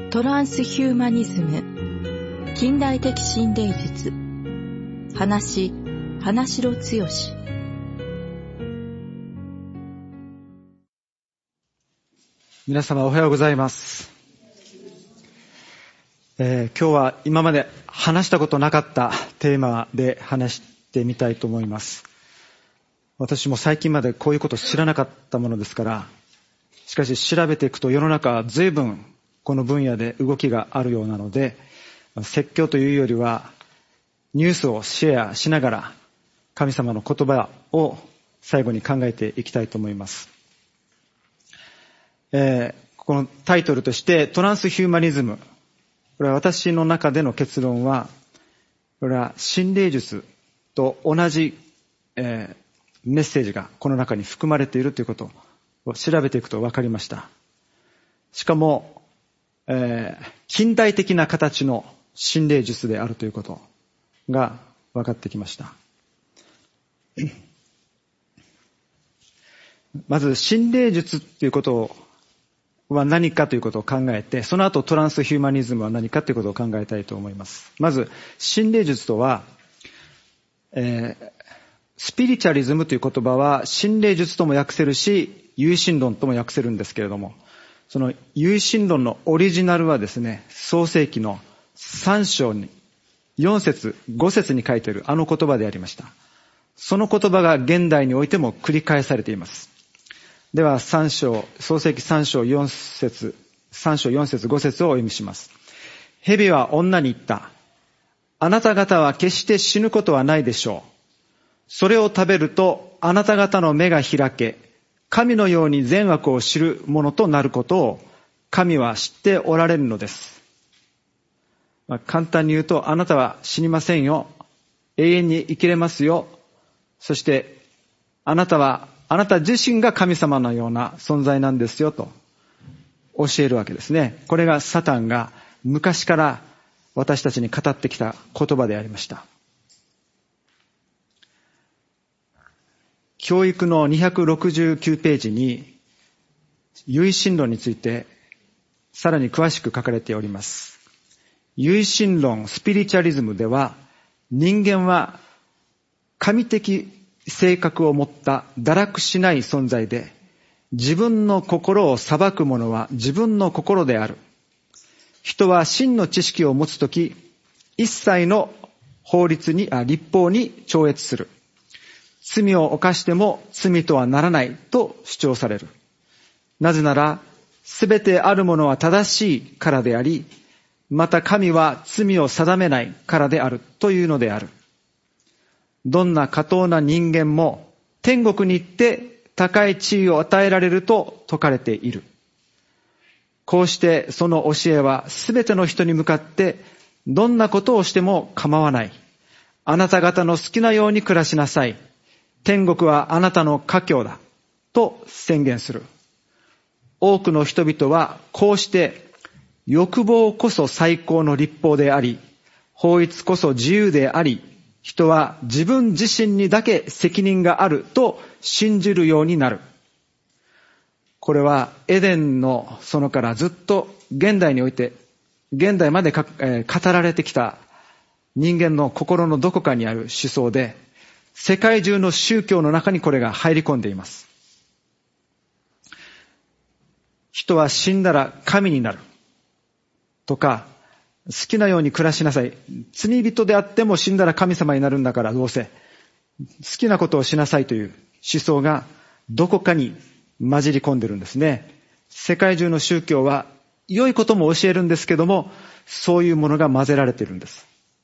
トランスヒューマニズム近代的心霊術花城剛。 皆様おはようございます。今日は今まで話したことなかったテーマで話してみたいと思います。私も最近までこういうこと知らなかったものですから、しかし調べていくと世の中は随分この分野で動きがあるようなので、説教というよりはニュースをシェアしながら神様の言葉を最後に考えていきたいと思います。このタイトルとしてトランスヒューマニズム、これは私の中での結論は、これは心霊術と同じ、メッセージがこの中に含まれているということを調べていくと分かりました。しかも、近代的な形の心霊術であるということが分かってきました。まず心霊術ということは何かということを考えて、その後トランスヒューマニズムは何かということを考えたいと思います。まず心霊術とは、スピリチュアリズムという言葉は心霊術とも訳せるし、唯心論とも訳せるんですけれども、その唯心論のオリジナルはですね、創世記の3章に4節5節に書いているあの言葉でありました。その言葉が現代においても繰り返されています。では創世記3章4節5節をお読みします。蛇は女に言った。あなた方は決して死ぬことはないでしょう。それを食べるとあなた方の目が開け、神のように善悪を知るものとなることを神は知っておられるのです。簡単に言うと、あなたは死にませんよ。永遠に生きれますよ。そしてあなた自身が神様のような存在なんですよと教えるわけですね。これがサタンが昔から私たちに語ってきた言葉でありました。教育の269ページに唯心論についてさらに詳しく書かれております。唯心論スピリチュアリズムでは、人間は神的性格を持った堕落しない存在で、自分の心を裁く者は自分の心である。人は真の知識を持つとき、一切の律法に超越する。罪を犯しても罪とはならないと主張される。なぜなら、すべてあるものは正しいからであり、また神は罪を定めないからであるというのである。どんな下等な人間も天国に行って高い地位を与えられると説かれている。こうしてその教えはすべての人に向かってどんなことをしても構わない。あなた方の好きなように暮らしなさい。天国はあなたの家境だと宣言する。多くの人々はこうして欲望こそ最高の律法であり、法律こそ自由であり、人は自分自身にだけ責任があると信じるようになる。これはエデンの園からずっと現代まで語られてきた人間の心のどこかにある思想で、世界中の宗教の中にこれが入り込んでいます。人は死んだら神になるとか、好きなように暮らしなさい。罪人であっても死んだら神様になるんだからどうせ好きなことをしなさいという思想がどこかに混じり込んでるんですね。世界中の宗教は良いことも教えるんですけども、そういうものが混ぜられているんです。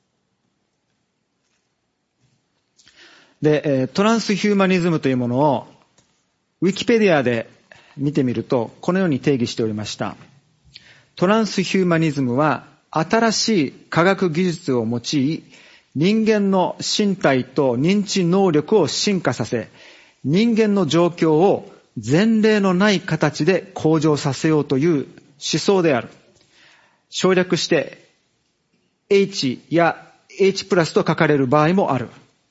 で、トランスヒューマニズムというものをウィキペディアで見てみると、このように定義しておりました。トランスヒューマニズムは新しい科学技術を用い、人間の身体と認知能力を進化させ、人間の状況を前例のない形で向上させようという思想である。省略して H や H プラスと書かれる場合もある。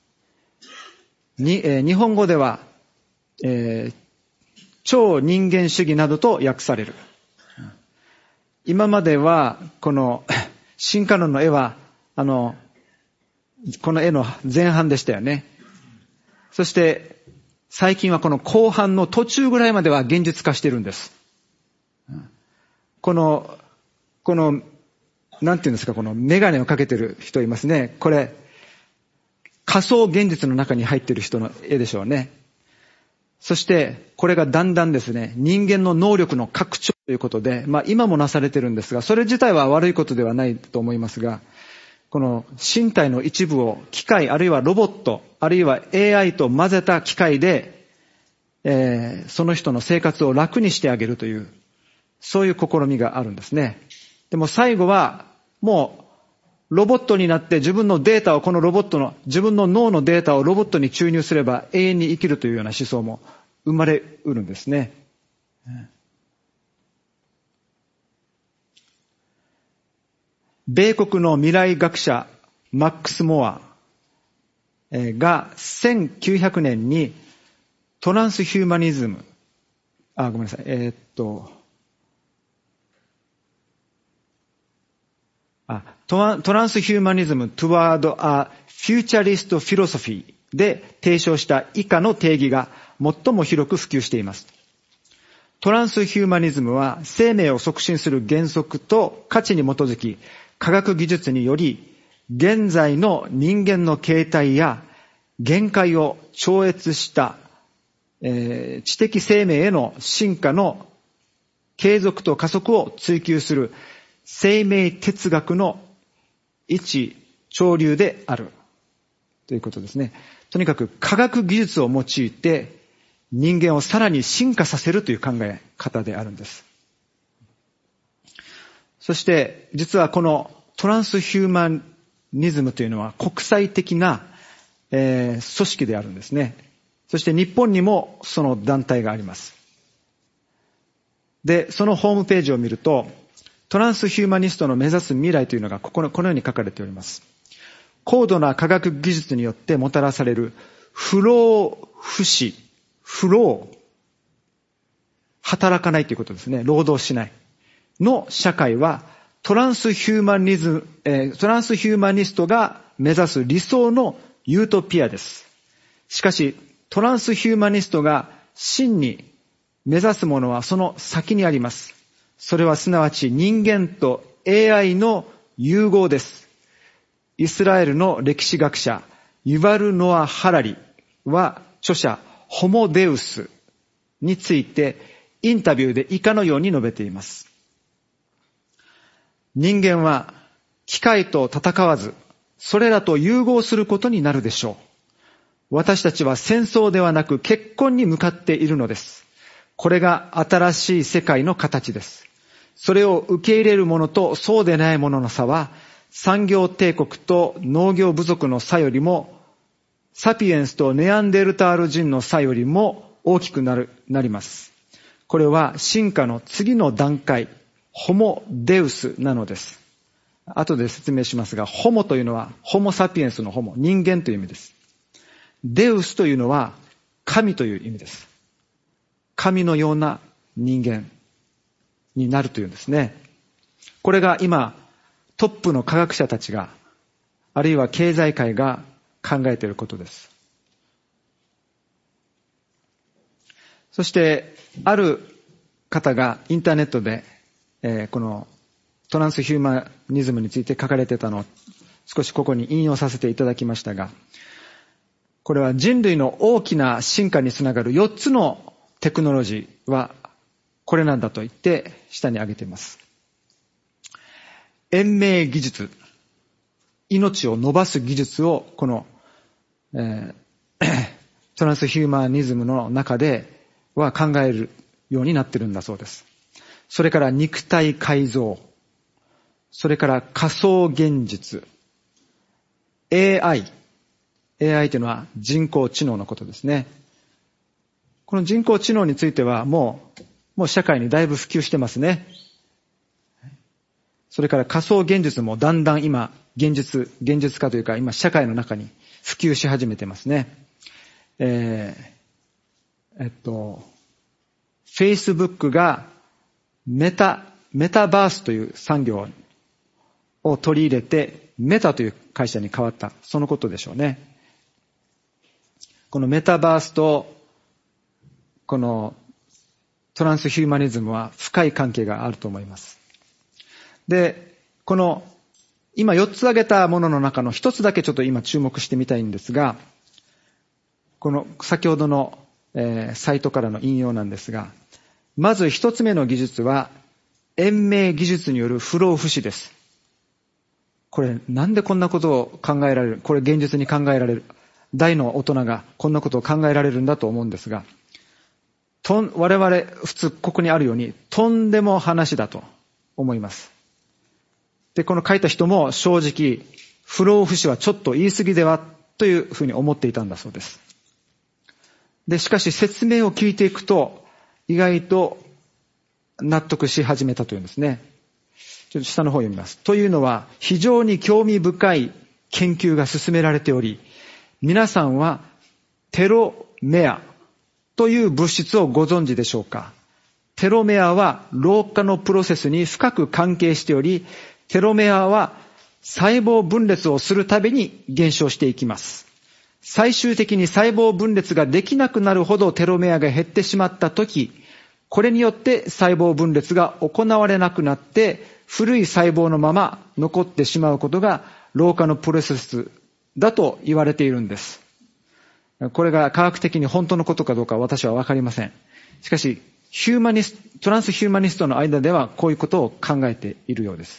日本語では、超人間主義などと訳される。 今までは、この、進化論の絵は、この絵の前半でしたよね。そして、最近はこの後半の途中ぐらいまでは現実化しているんです。この、なんていうんですか、このメガネをかけてる人いますね。これ、仮想現実の中に入っている人の絵でしょうね。そして、これがだんだんですね、人間の能力の拡張ということで、今もなされてるんですが、それ自体は悪いことではないと思いますが、この身体の一部を機械、あるいはロボット、あるいは AI と混ぜた機械で、その人の生活を楽にしてあげるという、そういう試みがあるんですね。でも最後は、もう、ロボットになって自分のデータを自分の脳のデータをロボットに注入すれば永遠に生きるというような思想も生まれうるんですね。米国の未来学者マックス・モアが1900年にトランスヒューマニズム、トランスヒューマニズム toward a futurist philosophy で提唱した以下の定義が最も広く普及しています。トランスヒューマニズムは生命を促進する原則と価値に基づき、科学技術により現在の人間の形態や限界を超越した知的生命への進化の継続と加速を追求する生命哲学の一潮流であるということですね。とにかく科学技術を用いて人間をさらに進化させるという考え方であるんです。そして実はこのトランスヒューマニズムというのは国際的な、組織であるんですね。そして日本にもその団体があります。で、そのホームページを見ると、トランスヒューマニストの目指す未来というのがこのように書かれております。高度な科学技術によってもたらされる不労不死、働かないということですね。労働しないの社会はトランスヒューマニストが目指す理想のユートピアです。しかしトランスヒューマニストが真に目指すものはその先にあります。それはすなわち人間と AI の融合です。イスラエルの歴史学者ユバル・ノア・ハラリは著者ホモデウスについてインタビューで以下のように述べています。人間は機械と戦わず、それらと融合することになるでしょう。私たちは戦争ではなく結婚に向かっているのです。これが新しい世界の形です。それを受け入れるものとそうでないものの差は、産業帝国と農業部族の差よりも、サピエンスとネアンデルタール人の差よりも大きくなります。これは進化の次の段階、ホモデウスなのです。後で説明しますが、ホモというのはホモサピエンスのホモ、人間という意味です。デウスというのは神という意味です。神のような人間になるというんですね。これが今、トップの科学者たちが、あるいは経済界が考えていることです。そして、ある方がインターネットで、このトランスヒューマニズムについて書かれていたのを少しここに引用させていただきましたが、これは人類の大きな進化につながる4つのテクノロジーはこれなんだと言って下に挙げています。延命技術、命を伸ばす技術をこの、トランスヒューマニズムの中では考えるようになっているんだそうです。それから肉体改造、それから仮想現実、AI というのは人工知能のことですね。この人工知能についてはもう社会にだいぶ普及してますね。それから仮想現実もだんだん今現実化というか今社会の中に普及し始めてますね。Facebook がメタメタバースという産業を取り入れて、メタという会社に変わった。そのことでしょうね。このメタバースと、このトランスヒューマニズムは深い関係があると思います。で、この今4つ挙げたものの中の1つだけちょっと今注目してみたいんですが、この先ほどの、サイトからの引用なんですが、まず1つ目の技術は延命技術による不老不死です。これなんでこんなことを考えられる、これ現実に考えられる、大の大人がこんなことを考えられるんだと思うんですが、我々普通ここにあるようにとんでも話だと思います。で、この書いた人も正直不老不死はちょっと言い過ぎではというふうに思っていたんだそうです。で、しかし説明を聞いていくと意外と納得し始めたというんですね。ちょっと下の方を読みます。というのは非常に興味深い研究が進められており、皆さんはテロメアという物質をご存知でしょうか。テロメアは老化のプロセスに深く関係しており、テロメアは細胞分裂をするたびに減少していきます。最終的に細胞分裂ができなくなるほどテロメアが減ってしまったとき、これによって細胞分裂が行われなくなって、古い細胞のまま残ってしまうことが老化のプロセスだと言われているんです。これが科学的に本当のことかどうか私はわかりません。しかし、トランスヒューマニストの間ではこういうことを考えているようです。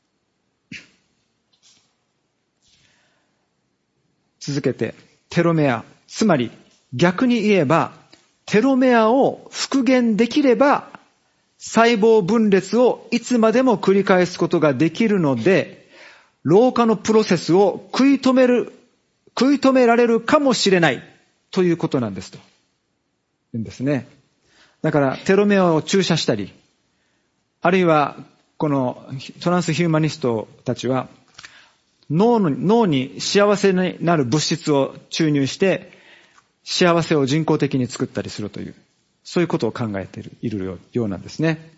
続けて、テロメア、つまり逆に言えば、テロメアを復元できれば、細胞分裂をいつまでも繰り返すことができるので、老化のプロセスを食い止められるかもしれないということなんですと。言うんですね。だからテロメアを注射したり、あるいはこのトランスヒューマニストたちは脳に幸せになる物質を注入して幸せを人工的に作ったりするという、そういうことを考えているようなんですね。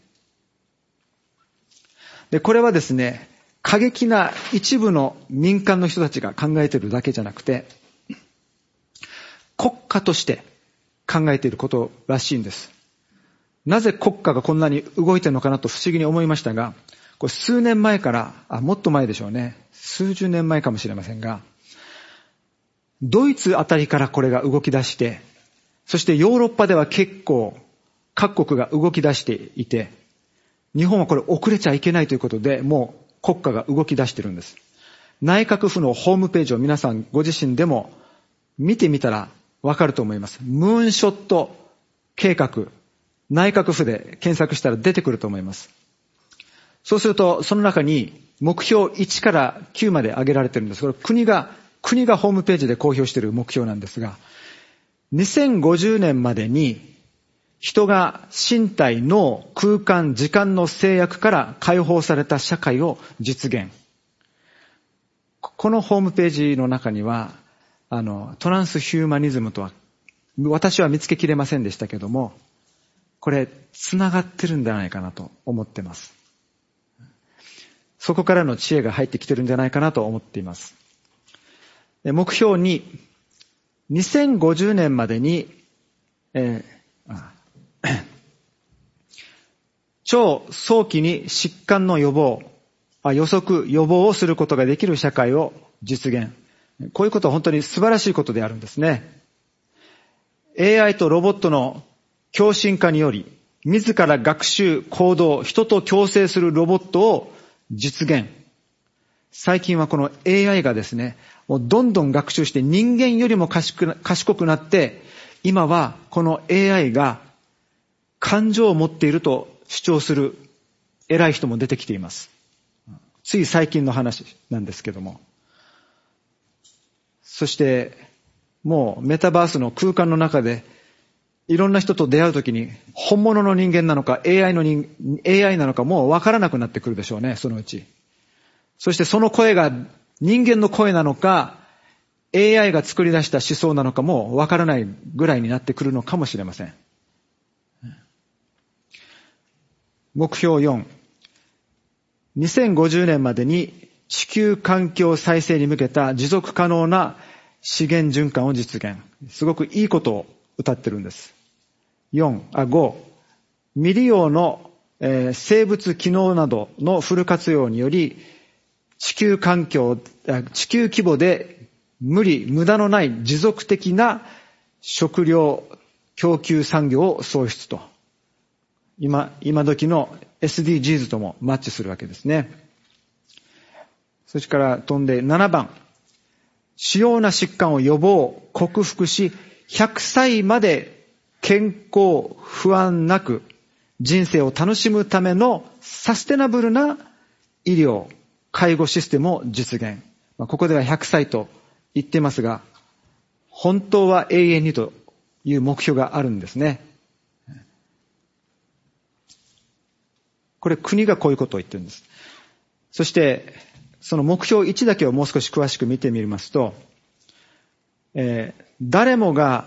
で、これはですね、過激な一部の民間の人たちが考えているだけじゃなくて、国家として考えていることらしいんです。なぜ国家がこんなに動いているのかなと不思議に思いましたが、これ数年前から、もっと前でしょうね。数十年前かもしれませんが、ドイツあたりからこれが動き出して、そしてヨーロッパでは結構各国が動き出していて、日本はこれ遅れちゃいけないということで、もう国家が動き出しているんです。内閣府のホームページを皆さんご自身でも見てみたらわかると思います。ムーンショット計画、内閣府で検索したら出てくると思います。そうすると、その中に目標1から9まで挙げられているんです。これ国がホームページで公表している目標なんですが、2050年までに人が身体、脳、空間、時間の制約から解放された社会を実現。このホームページの中には、トランスヒューマニズムとは、私は見つけきれませんでしたけども、これ、繋がってるんじゃないかなと思ってます。そこからの知恵が入ってきてるんじゃないかなと思っています。目標に、2050年までに、超早期に疾患の予防をすることができる社会を実現。こういうことは本当に素晴らしいことであるんですね。AI とロボットの共振化により、自ら学習、行動、人と共生するロボットを実現。最近はこの AI がですね、もうどんどん学習して人間よりも賢くなって、今はこの AI が感情を持っていると主張する偉い人も出てきています。つい最近の話なんですけども。そしてもうメタバースの空間の中でいろんな人と出会うときに本物の人間なのか AI なのかもうわからなくなってくるでしょうね、そのうち。そしてその声が人間の声なのか AI が作り出した思想なのかもわからないぐらいになってくるのかもしれません。目標4、 2050年までに地球環境再生に向けた持続可能な資源循環を実現。すごくいいことを謳ってるんです。5、未利用の生物機能などのフル活用により地球規模で無駄のない持続的な食料供給産業を創出と。今時の SDGs ともマッチするわけですね。それから飛んで7番。主要な疾患を予防、克服し、100歳まで健康、不安なく人生を楽しむためのサステナブルな医療、介護システムを実現。ここでは100歳と言ってますが、本当は永遠にという目標があるんですね。これ国がこういうことを言ってるんです。そしてその目標1だけをもう少し詳しく見てみますと、誰もが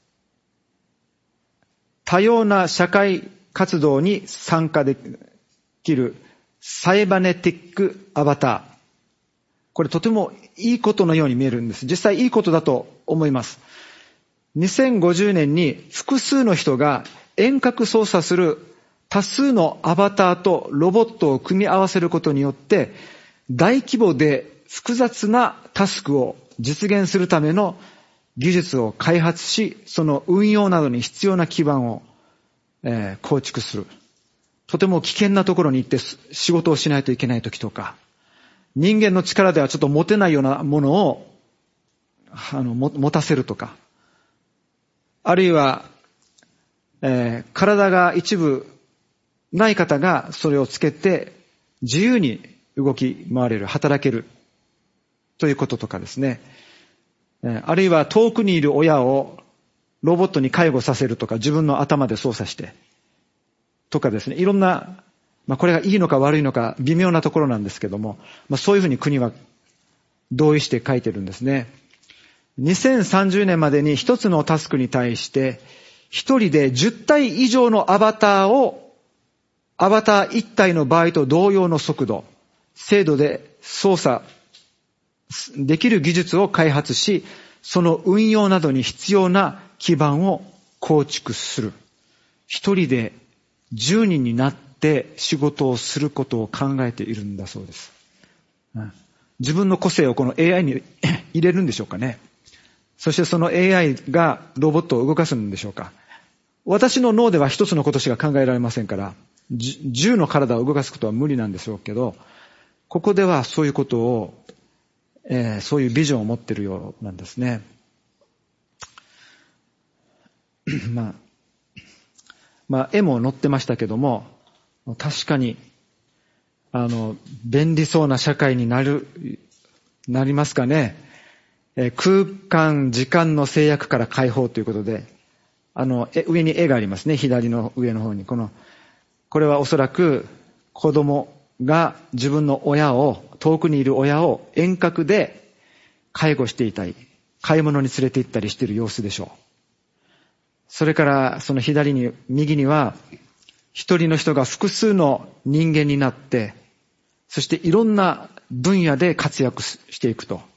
多様な社会活動に参加できるサイバネティックアバター。これとてもいいことのように見えるんです。実際いいことだと思います。2050年に複数の人が遠隔操作する多数のアバターとロボットを組み合わせることによって大規模で複雑なタスクを実現するための技術を開発し、その運用などに必要な基盤を、構築する。とても危険なところに行って仕事をしないといけない時とか、人間の力ではちょっと持てないようなものを持たせるとか、あるいは、体が一部ない方がそれをつけて自由に動き回れる、働けるということとかですね。あるいは遠くにいる親をロボットに介護させるとか、自分の頭で操作してとかですね。いろんな、これがいいのか悪いのか微妙なところなんですけども、そういうふうに国は同意して書いてるんですね。2030年までに一つのタスクに対して一人で10体以上のアバター1体の場合と同様の速度、精度で操作できる技術を開発し、その運用などに必要な基盤を構築する。一人で10人になって仕事をすることを考えているんだそうです。自分の個性をこの AI に入れるんでしょうかね。そしてその AI がロボットを動かすんでしょうか。私の脳では一つのことしか考えられませんから、10の体を動かすことは無理なんでしょうけど、ここではそういうことをそういうビジョンを持っているようなんですね。絵も載ってましたけども、確かに便利そうな社会になりますかね。空間時間の制約から解放ということで、上に絵がありますね。左の上の方にこれはおそらく子供が自分の遠くにいる親を遠隔で介護していたり、買い物に連れて行ったりしている様子でしょう。それからその右には一人の人が複数の人間になって、そしていろんな分野で活躍していくと。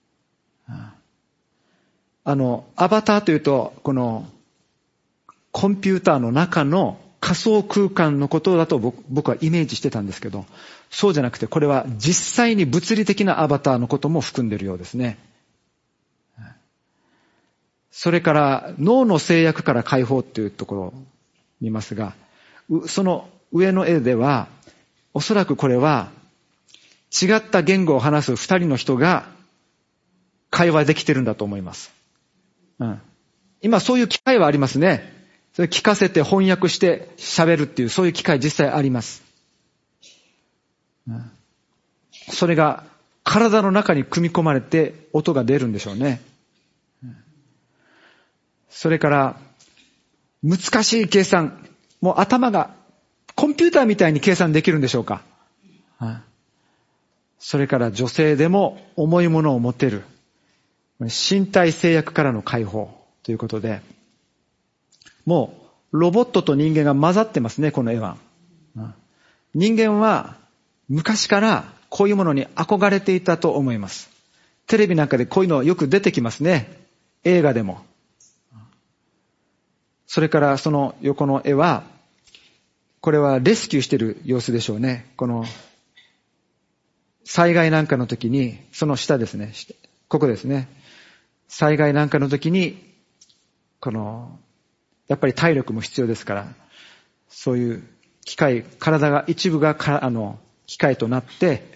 アバターというと、このコンピューターの中の仮想空間のことだと僕はイメージしてたんですけど、そうじゃなくてこれは実際に物理的なアバターのことも含んでいるようですね。それから脳の制約から解放というところを見ますが、その上の絵ではおそらくこれは違った言語を話す二人の人が会話できてるんだと思います。今そういう機会はありますね。それ聞かせて翻訳して喋るっていうそういう機会実際あります。それが体の中に組み込まれて音が出るんでしょうね。それから難しい計算、もう頭がコンピューターみたいに計算できるんでしょうか。それから女性でも重いものを持てる身体制約からの解放ということで、もうロボットと人間が混ざってますね、この絵は。人間は昔からこういうものに憧れていたと思います。テレビなんかでこういうのよく出てきますね。映画でも。それからその横の絵は、これはレスキューしている様子でしょうね。この災害なんかの時に、その下ですね。ここですね。災害なんかの時に、やっぱり体力も必要ですから、そういう機械、体が一部が機械となって、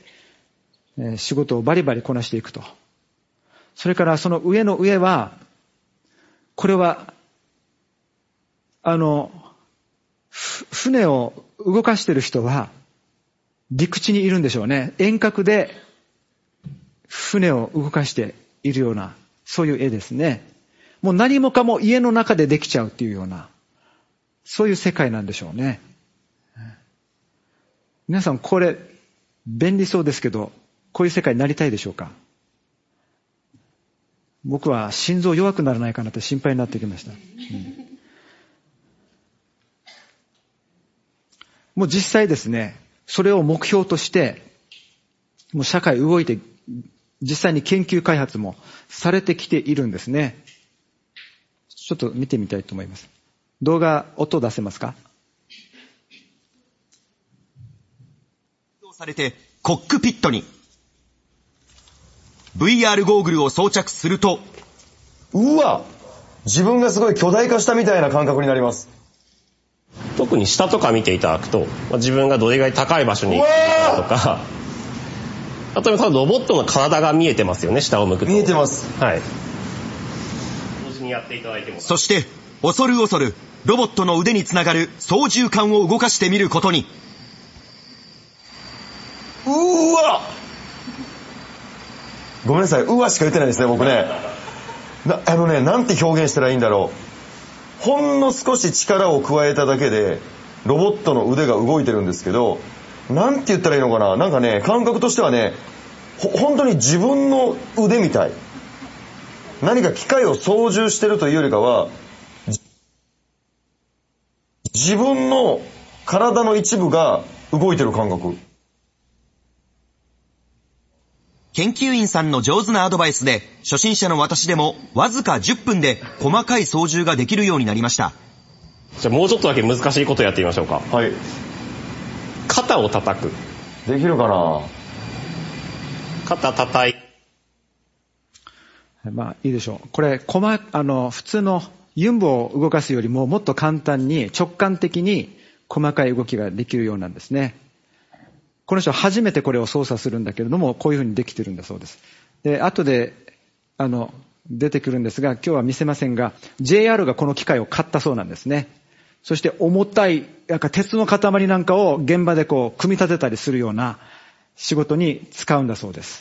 仕事をバリバリこなしていくと。それからその上の上は、これは、船を動かしている人は、陸地にいるんでしょうね。遠隔で船を動かしているような、そういう絵ですね。もう何もかも家の中でできちゃうっていうような、そういう世界なんでしょうね。皆さんこれ、便利そうですけど、こういう世界になりたいでしょうか？僕は心臓弱くならないかなって心配になってきました。もう実際ですね、それを目標として、もう社会動いて、実際に研究開発もされてきているんですね。ちょっと見てみたいと思います。動画、音出せますか？ されてコックピットに VR ゴーグルを装着すると、 うわ、自分がすごい巨大化したみたいな感覚になります。 特に下とか見ていただくと、自分がどれぐらい高い場所に行くかとか、あとロボットの体が見えてますよね、下を向くと。 見えてます。 はい。同時にやっていただいても。 そして恐る恐るロボットの腕につながる操縦桿を動かしてみることに。 うわ、ごめんなさい、うわしか言ってないですね、僕ね。なんて表現したらいいんだろう。ほんの少し力を加えただけでロボットの腕が動いてるんですけど、なんて言ったらいいのかな、なんかね、感覚としてはね、本当に自分の腕みたい。何か機械を操縦してるというよりかは、自分の体の一部が動いてる感覚。 研究員さんの上手なアドバイスで、初心者の私でもわずか10分で細かい操縦ができるようになりました。 じゃあもうちょっとだけ難しいことやってみましょうか。 はい。 肩を叩く。 できるかな？ 肩叩い。 まあいいでしょう。これ普通のユンボを動かすよりももっと簡単に直感的に細かい動きができるようなんですね。この人は初めてこれを操作するんだけれども、こういうふうにできてるんだそうです。で、後で出てくるんですが、今日は見せませんが、 JR がこの機械を買ったそうなんですね。そして重たい鉄の塊なんかを現場で組み立てたりするような仕事に使うんだそうです。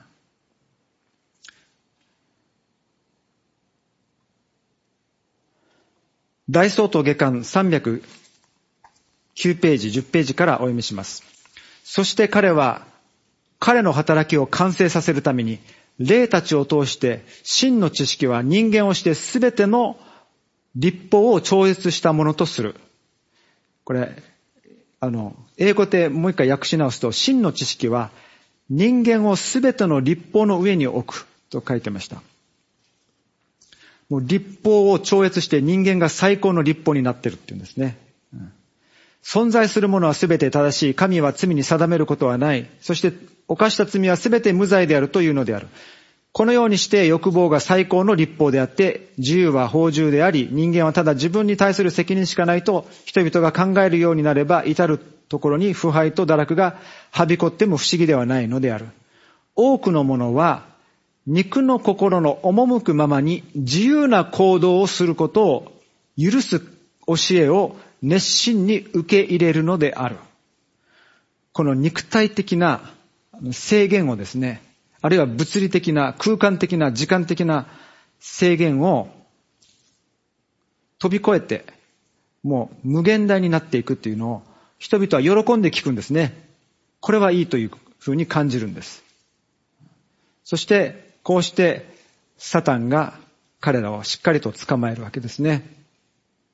大総統下巻309ページ、10ページからお読みします。そして彼は彼の働きを完成させるために、霊たちを通して真の知識は人間をしてすべての律法を超越したものとする。これ英語でもう一回訳し直すと、真の知識は人間をすべての律法の上に置くと書いてました。もう律法を超越して人間が最高の律法になっているっていうんですね。存在するものはすべて正しい。神は罪に定めることはない。そして犯した罪はすべて無罪であるというのである。このようにして欲望が最高の律法であって、自由は放縦であり、人間はただ自分に対する責任しかないと人々が考えるようになれば、至るところに腐敗と堕落がはびこっても不思議ではないのである。多くの者は肉の心の赴くままに自由な行動をすることを許す教えを熱心に受け入れるのである。この肉体的な制限をですね、あるいは物理的な空間的な時間的な制限を飛び越えて、もう無限大になっていくっていうのを人々は喜んで聞くんですね。これはいいというふうに感じるんです。そしてこうしてサタンが彼らをしっかりと捕まえるわけですね。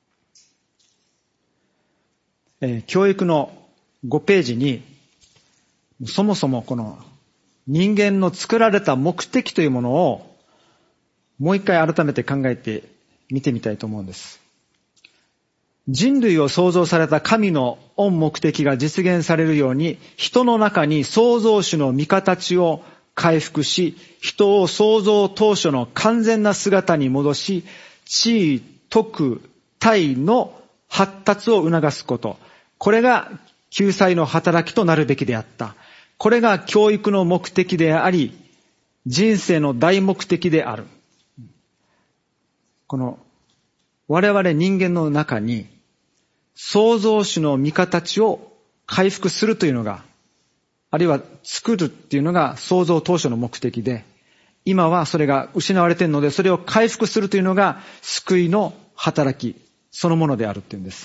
教育の5ページにそもそもこの人間の作られた目的というものをもう一回改めて考えてみてみたいと思うんです。人類を創造された神の御目的が実現されるように、人の中に創造主の御形を回復し、人を創造当初の完全な姿に戻し、地位、徳、体の発達を促すこと。これが救済の働きとなるべきであった。これが教育の目的であり、人生の大目的である。この我々人間の中に創造主の御形を回復するというのが、あるいは作るっていうのが創造当初の目的で、今はそれが失われているので、それを回復するというのが救いの働きそのものであるっていうんです。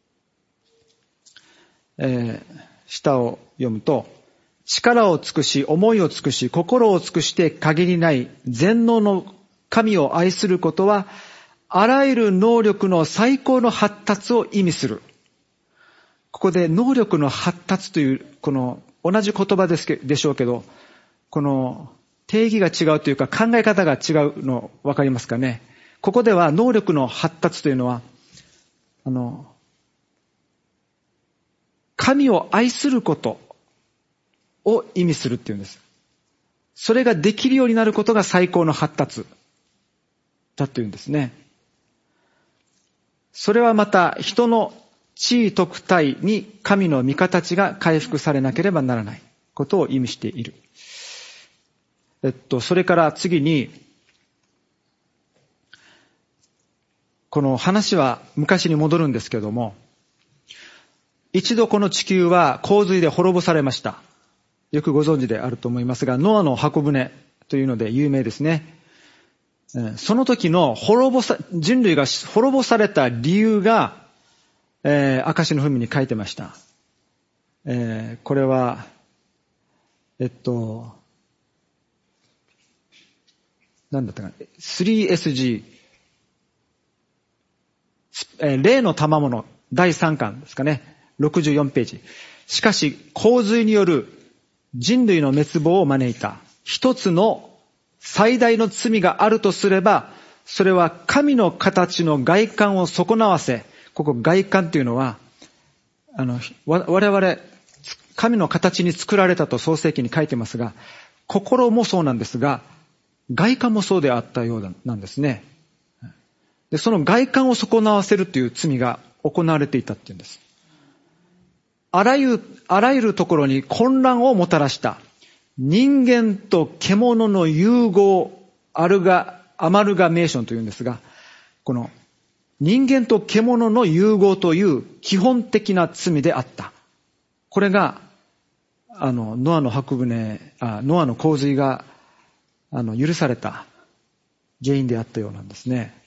下を読むと、力を尽くし、思いを尽くし、心を尽くして限りない全能の神を愛することは、あらゆる能力の最高の発達を意味する。ここで能力の発達という、この同じ言葉でしょうけど、この定義が違うというか考え方が違うの分かりますかね。ここでは能力の発達というのは、神を愛することを意味するっていうんです。それができるようになることが最高の発達だというんですね。それはまた人の地位徳体に神の御形が回復されなければならないことを意味している。それから次に、この話は昔に戻るんですけども、一度この地球は洪水で滅ぼされました。よくご存知であると思いますが、ノアの箱舟というので有名ですね。その時の人類が滅ぼされた理由が、証の文に書いてました。これは、何だったかな、3SG、例の賜物第3巻ですかね、64ページ。しかし洪水による人類の滅亡を招いた一つの最大の罪があるとすれば、それは神の形の外観を損なわせ、ここ外観というのは、我々神の形に作られたと創世記に書いてますが、心もそうなんですが、外観もそうであったようなんですね。で、その外観を損なわせるという罪が行われていたっていうんです。あらゆるところに混乱をもたらした人間と獣の融合、アマルガメーションというんですが、この人間と獣の融合という基本的な罪であった。これがノアの洪水が許された原因であったようなんですね。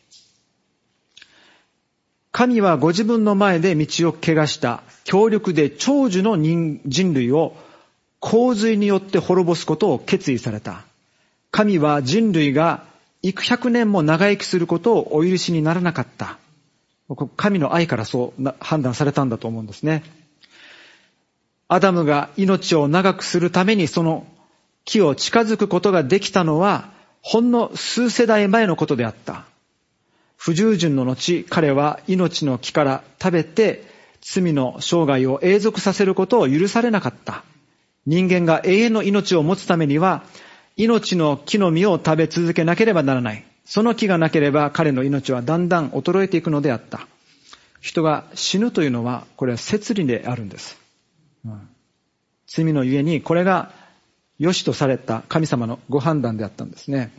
神はご自分の前で道を汚した強力で長寿の人類を洪水によって滅ぼすことを決意された。神は人類が幾百年も長生きすることをお許しにならなかった。神の愛からそう判断されたんだと思うんですね。アダムが命を長くするためにその木を近づくことができたのはほんの数世代前のことであった。不従順の後、彼は命の木から食べて罪の生涯を永続させることを許されなかった。人間が永遠の命を持つためには、命の木の実を食べ続けなければならない。その木がなければ彼の命はだんだん衰えていくのであった。人が死ぬというのは、これは摂理であるんです。罪のゆえに、これが良しとされた神様のご判断であったんですね。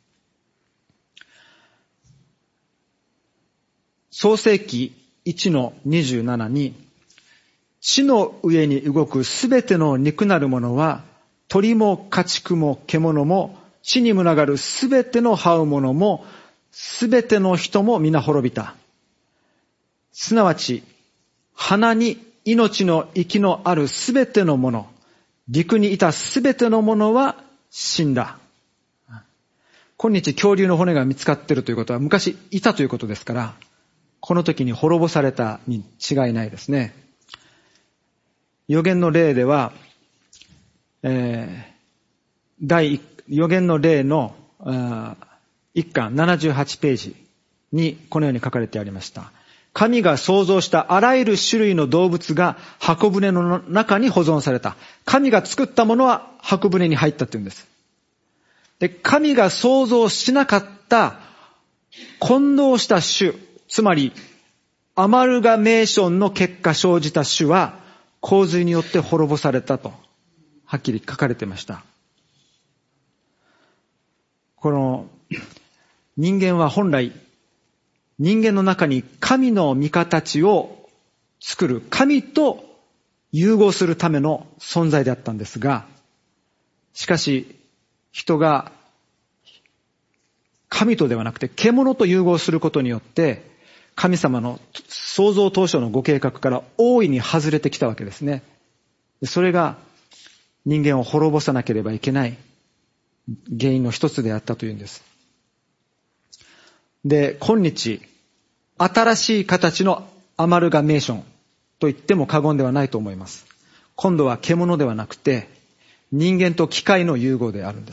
創世記1の27に、地の上に動くすべての肉なるものは、鳥も家畜も獣も、地に群がるすべての這うものも、すべての人も皆滅びた。すなわち、花に命の息のあるすべてのもの、陸にいたすべてのものは死んだ。今日恐竜の骨が見つかっているということは昔いたということですから、この時に滅ぼされたに違いないですね。預言の例では、 第預言の例の1巻78ページにこのように書かれてありました。神が創造したあらゆる種類の動物が箱舟の中に保存された。神が作ったものは箱舟に入ったって言うんです。で、神が創造しなかった混同した種、つまりアマルガメーションの結果生じた種は洪水によって滅ぼされたとはっきり書かれていました。この人間は本来人間の中に神の御形を作る神と融合するための存在であったんですが、しかし人が神とではなくて獣と融合することによって神様の創造当初のご計画から大いに外れてきたわけですね。それが人間を滅ぼさなければいけない原因の一つであったというんです。で、今日新しい形のアマルガメーションと言っても過言ではないと思います。今度は獣ではなくて人間と機械の融合であるんです。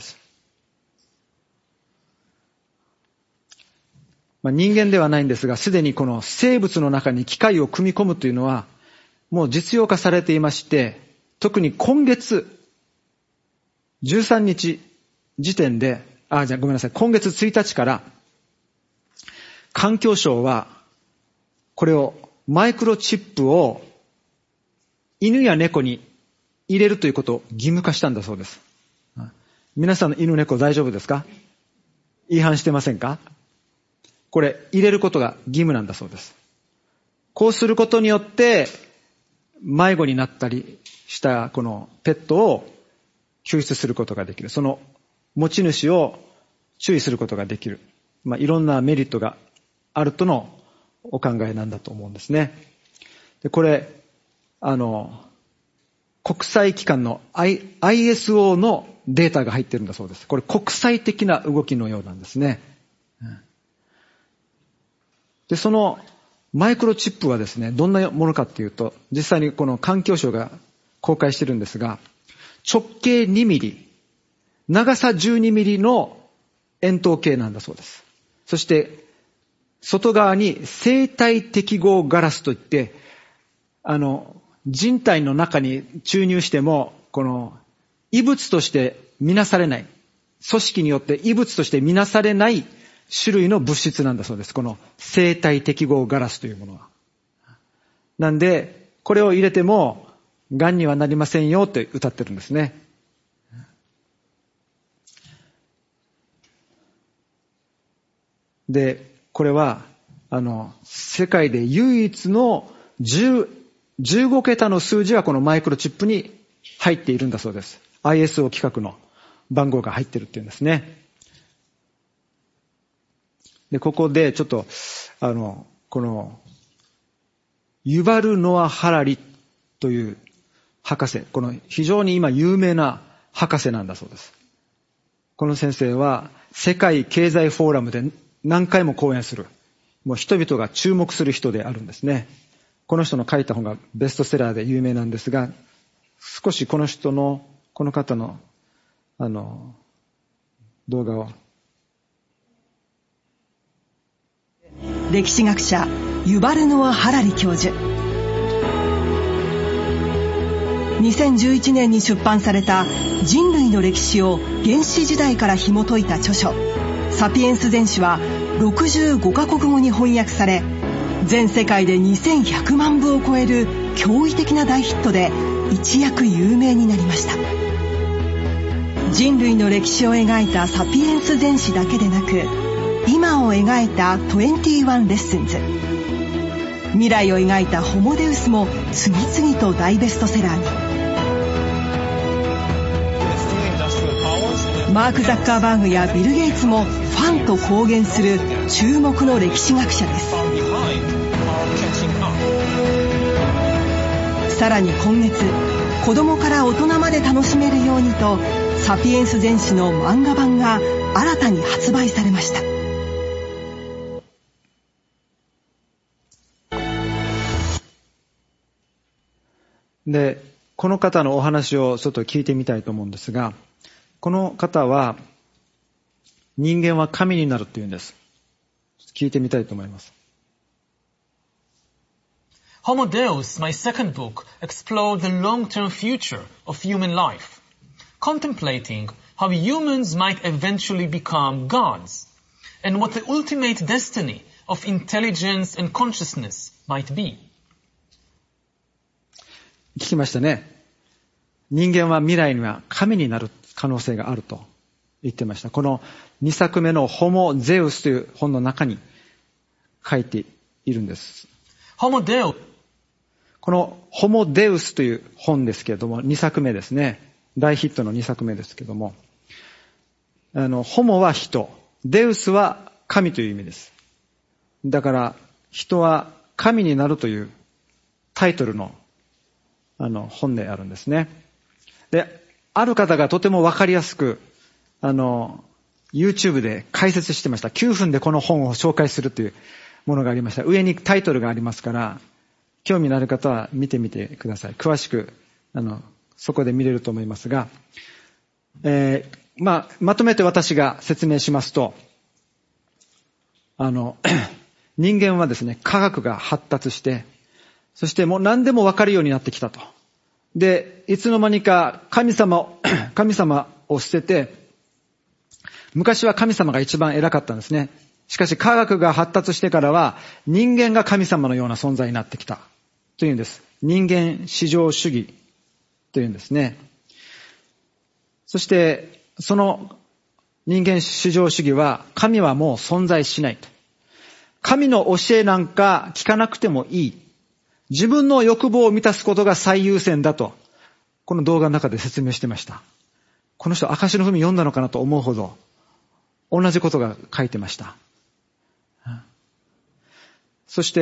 人間ではないんですが、すでにこの生物の中に機械を組み込むというのはもう実用化されていまして、特に今月13日時点で、今月1日から環境省はこれをマイクロチップを犬や猫に入れるということを義務化したんだそうです。皆さんの犬猫大丈夫ですか？違反してませんか？これ入れることが義務なんだそうです。こうすることによって迷子になったりしたこのペットを救出することができる。その持ち主を注意することができる。いろんなメリットがあるとのお考えなんだと思うんですね。で、これ国際機関の ISO のデータが入ってるんだそうです。これ国際的な動きのようなんですね。で、そのマイクロチップはですね、どんなものかっていうと、実際にこの環境省が公開してるんですが、直径2ミリ、長さ12ミリの円筒形なんだそうです。そして外側に生体適合ガラスといって、人体の中に注入してもこの異物として見なされない、組織によって異物として見なされない種類の物質なんだそうです。この生体適合ガラスというものは。なんでこれを入れても癌にはなりませんよって歌ってるんですね。で、これは世界で唯一の15桁の数字はこのマイクロチップに入っているんだそうです。ISO 規格の番号が入っているっていうんですね。で、ここでちょっとこのユバル・ノア・ハラリという博士、この非常に今有名な博士なんだそうです。この先生は世界経済フォーラムで何回も講演する、もう人々が注目する人であるんですね。この人の書いた本がベストセラーで有名なんですが、少しこの方の動画を。 歴史学者ユバル・ノア・ハラリ教授。2011年に出版された人類の歴史を原始時代から紐解いた著書サピエンス全史は65カ国語に翻訳され、全世界で2100万部を超える驚異的な大ヒットで一躍有名になりました。人類の歴史を描いたサピエンス全史だけでなく、今を描いた21レッスンズ、未来を描いたホモデウスも次々と大ベストセラーに。マーク・ザッカーバーグやビル・ゲイツもファンと公言する注目の歴史学者です。さらに今月、子供から大人まで楽しめるようにとサピエンス全史の漫画版が新たに発売されました。 で、 この方のお話をちょっと聞いてみたいと思うんですが、この方は人間は神になるって言うんです。聞いてみたいと思います。 Homo Deus, my second book, explored the long-term future of human life, contemplating how humans might eventually become gods, and what the ultimate destiny of intelligence and consciousness might be. 聞きましたね。人間は未来には神になる可能性があると言ってました。この2作目のホモ・ゼウスという本の中に書いているんです。 Homo Deus. このホモ・デウスという本ですけれども、2作目ですね。大ヒットの2作目ですけれども、ホモは人、デウスは神という意味です。だから人は神になるというタイトルの本であるんですね。で、ある方がとてもわかりやすくYouTube で解説してました。9分でこの本を紹介するというものがありました。上にタイトルがありますから、興味のある方は見てみてください。詳しくそこで見れると思いますが、まとめて私が説明しますと、人間はですね、科学が発達して、そしてもう何でも分かるようになってきたと。で、いつの間にか神様を捨てて、昔は神様が一番偉かったんですね。しかし科学が発達してからは人間が神様のような存在になってきたというんです。人間至上主義というんですね。そしてその人間至上主義は神はもう存在しないと。神の教えなんか聞かなくてもいい。自分の欲望を満たすことが最優先だと、この動画の中で説明してました。この人、証の文読んだのかなと思うほど、同じことが書いてました。そして、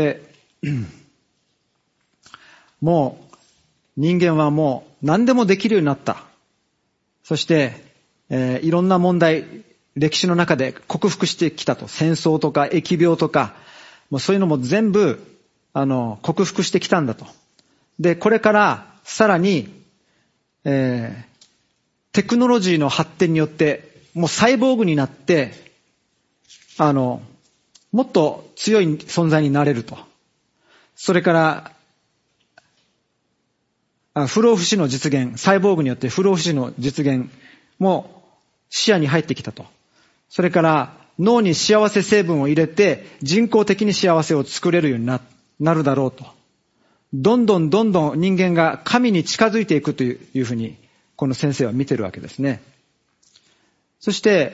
もう、人間はもう何でもできるようになった。そして、いろんな問題、歴史の中で克服してきたと。戦争とか疫病とか、もうそういうのも全部、克服してきたんだと。で、これからさらに、テクノロジーの発展によって、もうサイボーグになって、もっと強い存在になれると。それから、不老不死の実現、サイボーグによって不老不死の実現も視野に入ってきたと。それから脳に幸せ成分を入れて人工的に幸せを作れるようになるだろうと。どんどん人間が神に近づいていくというふうにこの先生は見てるわけですね。そして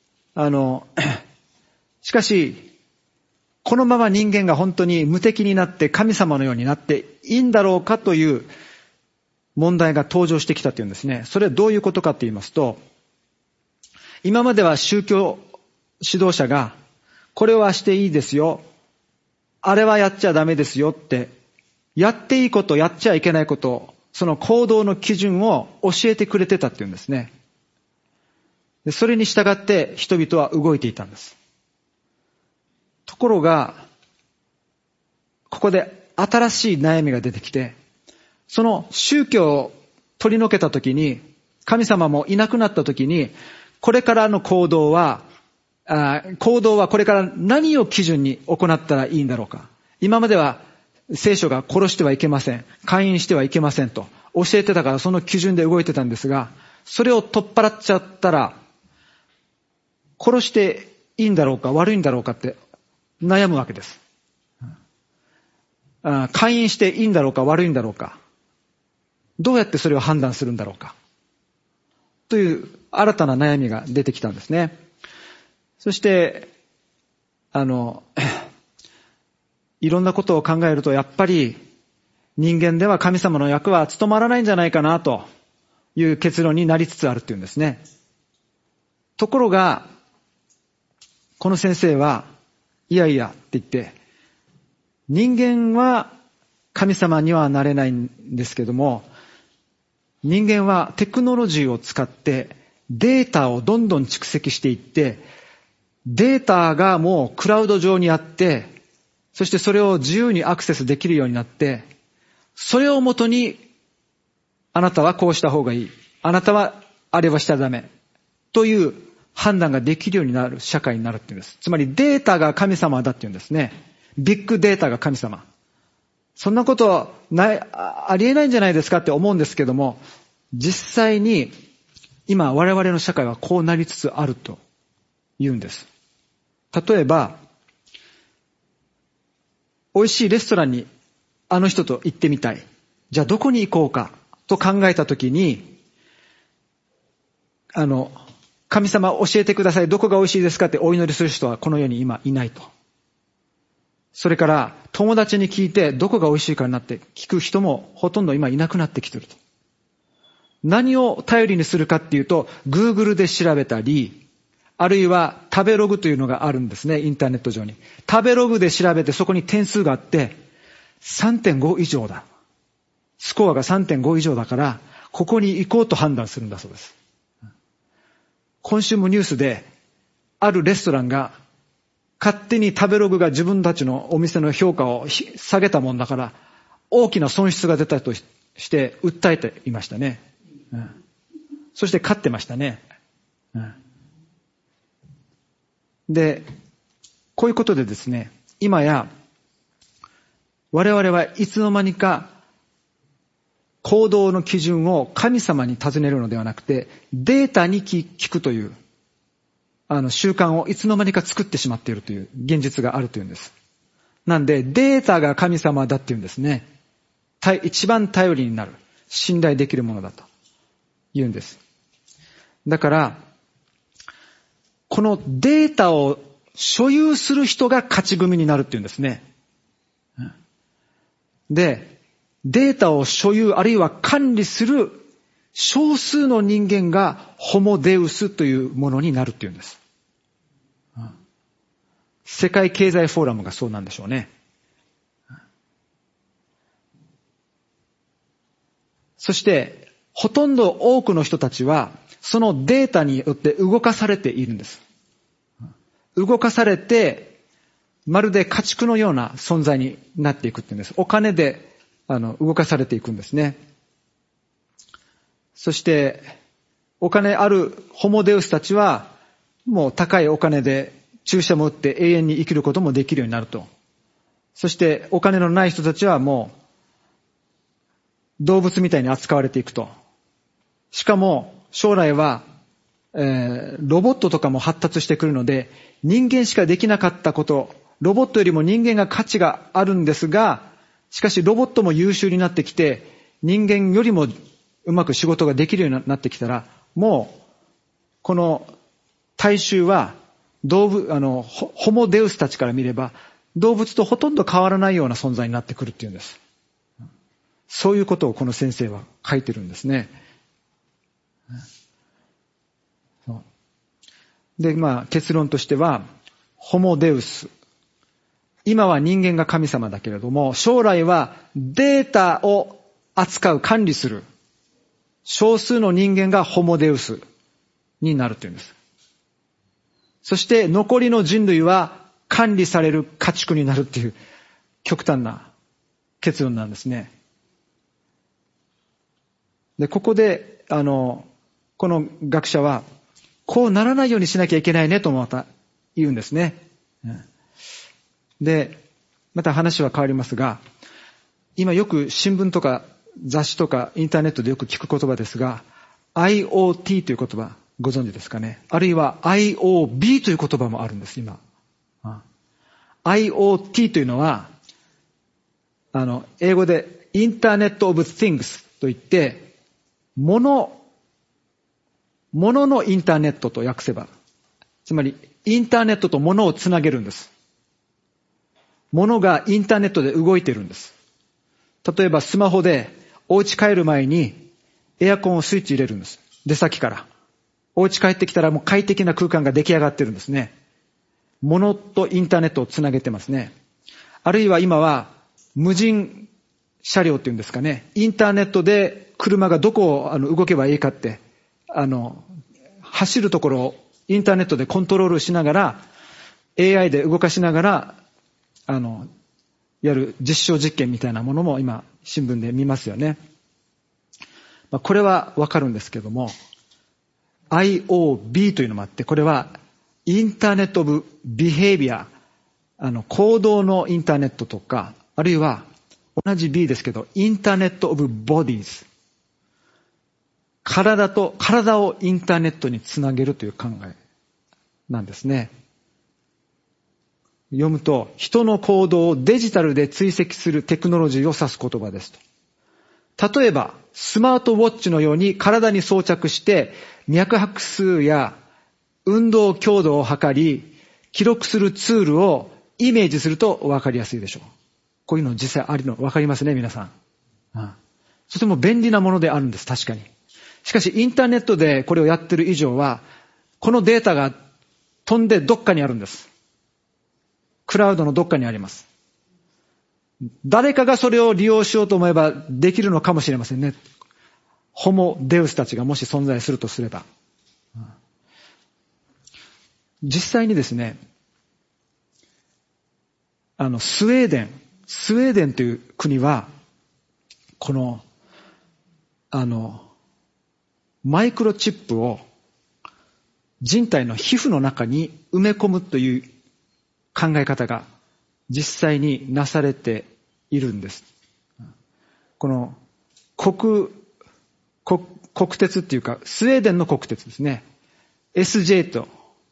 しかしこのまま人間が本当に無敵になって神様のようになっていいんだろうかという問題が登場してきたというんですね。それはどういうことかと言いますと、今までは宗教指導者がこれはしていいですよ、あれはやっちゃダメですよって、やっていいこと、やっちゃいけないこと、その行動の基準を教えてくれてたっていうんですね。でそれに従って人々は動いていたんです。ところが、ここで新しい悩みが出てきて、その宗教を取り除けたときに、神様もいなくなったときに、これからの行動はこれから何を基準に行ったらいいんだろうか。今までは聖書が殺してはいけません、姦淫してはいけませんと教えてたから、その基準で動いてたんですが、それを取っ払っちゃったら、殺していいんだろうか悪いんだろうかって悩むわけです。姦淫していいんだろうか悪いんだろうか、どうやってそれを判断するんだろうかという新たな悩みが出てきたんですね。そしていろんなことを考えると、やっぱり人間では神様の役は務まらないんじゃないかなという結論になりつつあるっていうんですね。ところがこの先生はいやいやって言って、人間は神様にはなれないんですけども、人間はテクノロジーを使ってデータをどんどん蓄積していって、データがもうクラウド上にあって、そしてそれを自由にアクセスできるようになって、それをもとにあなたはこうした方がいい。あなたはあれはしちゃダメ。という判断ができるようになる社会になるっていうんです。つまりデータが神様だっていうんですね。ビッグデータが神様。そんなことありえないんじゃないですかって思うんですけども、実際に今我々の社会はこうなりつつあると言うんです。例えば、美味しいレストランにあの人と行ってみたい。じゃあどこに行こうかと考えたときに、神様教えてください。どこが美味しいですかってお祈りする人はこの世に今いないと。それから友達に聞いてどこが美味しいかなって聞く人もほとんど今いなくなってきていると。何を頼りにするかっていうと、Google で調べたり、あるいは食べログというのがあるんですね、インターネット上に。食べログで調べてそこに点数があって、3.5 以上だ。スコアが 3.5 以上だから、ここに行こうと判断するんだそうです。今週もニュースで、あるレストランが、勝手に食べログが自分たちのお店の評価を下げたもんだから、大きな損失が出たとして訴えていましたね。そして勝ってましたね。で、こういうことでですね、今や我々はいつの間にか行動の基準を神様に尋ねるのではなくて、データに聞くという習慣をいつの間にか作ってしまっているという現実があるというんです。なんでデータが神様だっていうんですね。一番頼りになる、信頼できるものだと言うんです。だからこのデータを所有する人が勝ち組になるっていうんですね。で、データを所有あるいは管理する少数の人間がホモデウスというものになるっていうんです。世界経済フォーラムがそうなんでしょうね。そしてほとんど多くの人たちはそのデータによって動かされているんです。動かされてまるで家畜のような存在になっていくっていうんです。お金で動かされていくんですね。そしてお金あるホモデウスたちはもう高いお金で注射も打って永遠に生きることもできるようになると。そしてお金のない人たちはもう動物みたいに扱われていくと。しかも将来は、ロボットとかも発達してくるので、人間しかできなかったこと、ロボットよりも人間が価値があるんですが、しかしロボットも優秀になってきて、人間よりもうまく仕事ができるようになってきたら、もうこの大衆はホモデウスたちから見れば動物とほとんど変わらないような存在になってくるっていうんです。そういうことをこの先生は書いてるんですね。で、結論としては、ホモデウス。今は人間が神様だけれども、将来はデータを扱う、管理する、少数の人間がホモデウスになるというんです。そして残りの人類は管理される家畜になるっていう極端な結論なんですね。で、ここで、この学者は、こうならないようにしなきゃいけないねとまた言うんですね。で、また話は変わりますが、今よく新聞とか雑誌とかインターネットでよく聞く言葉ですが、IoT という言葉ご存知ですかね。あるいは IOB という言葉もあるんです、今。IoT というのは、英語で Internet of Things といって、物のインターネットと訳せば、つまりインターネットと物をつなげるんです。物がインターネットで動いてるんです。例えばスマホでお家帰る前にエアコンをスイッチ入れるんです。出先から。お家帰ってきたらもう快適な空間が出来上がってるんですね。物とインターネットをつなげてますね。あるいは今は無人車両っていうんですかね。インターネットで車がどこを動けばいいかって、走るところをインターネットでコントロールしながら AI で動かしながらやる実証実験みたいなものも今新聞で見ますよね。 これはわかるんですけども、IOB というのもあって、これはインターネットオブビヘイビア、行動のインターネットとか、あるいは同じ B ですけど、インターネットオブボディーズ。体をインターネットにつなげるという考えなんですね。読むと、人の行動をデジタルで追跡するテクノロジーを指す言葉ですと。例えば、スマートウォッチのように体に装着して脈拍数や運動強度を測り、記録するツールをイメージすると分かりやすいでしょう。こういうの実際あるの分かりますね、皆さん。とても便利なものであるんです、確かに。しかし、インターネットでこれをやってる以上は、このデータが飛んでどっかにあるんです。クラウドのどっかにあります。誰かがそれを利用しようと思えばできるのかもしれませんね。ホモデウスたちがもし存在するとすれば。実際にですね、スウェーデンという国は、この、マイクロチップを人体の皮膚の中に埋め込むという考え方が実際になされているんです。この国鉄っていうか、スウェーデンの国鉄ですね。SJ と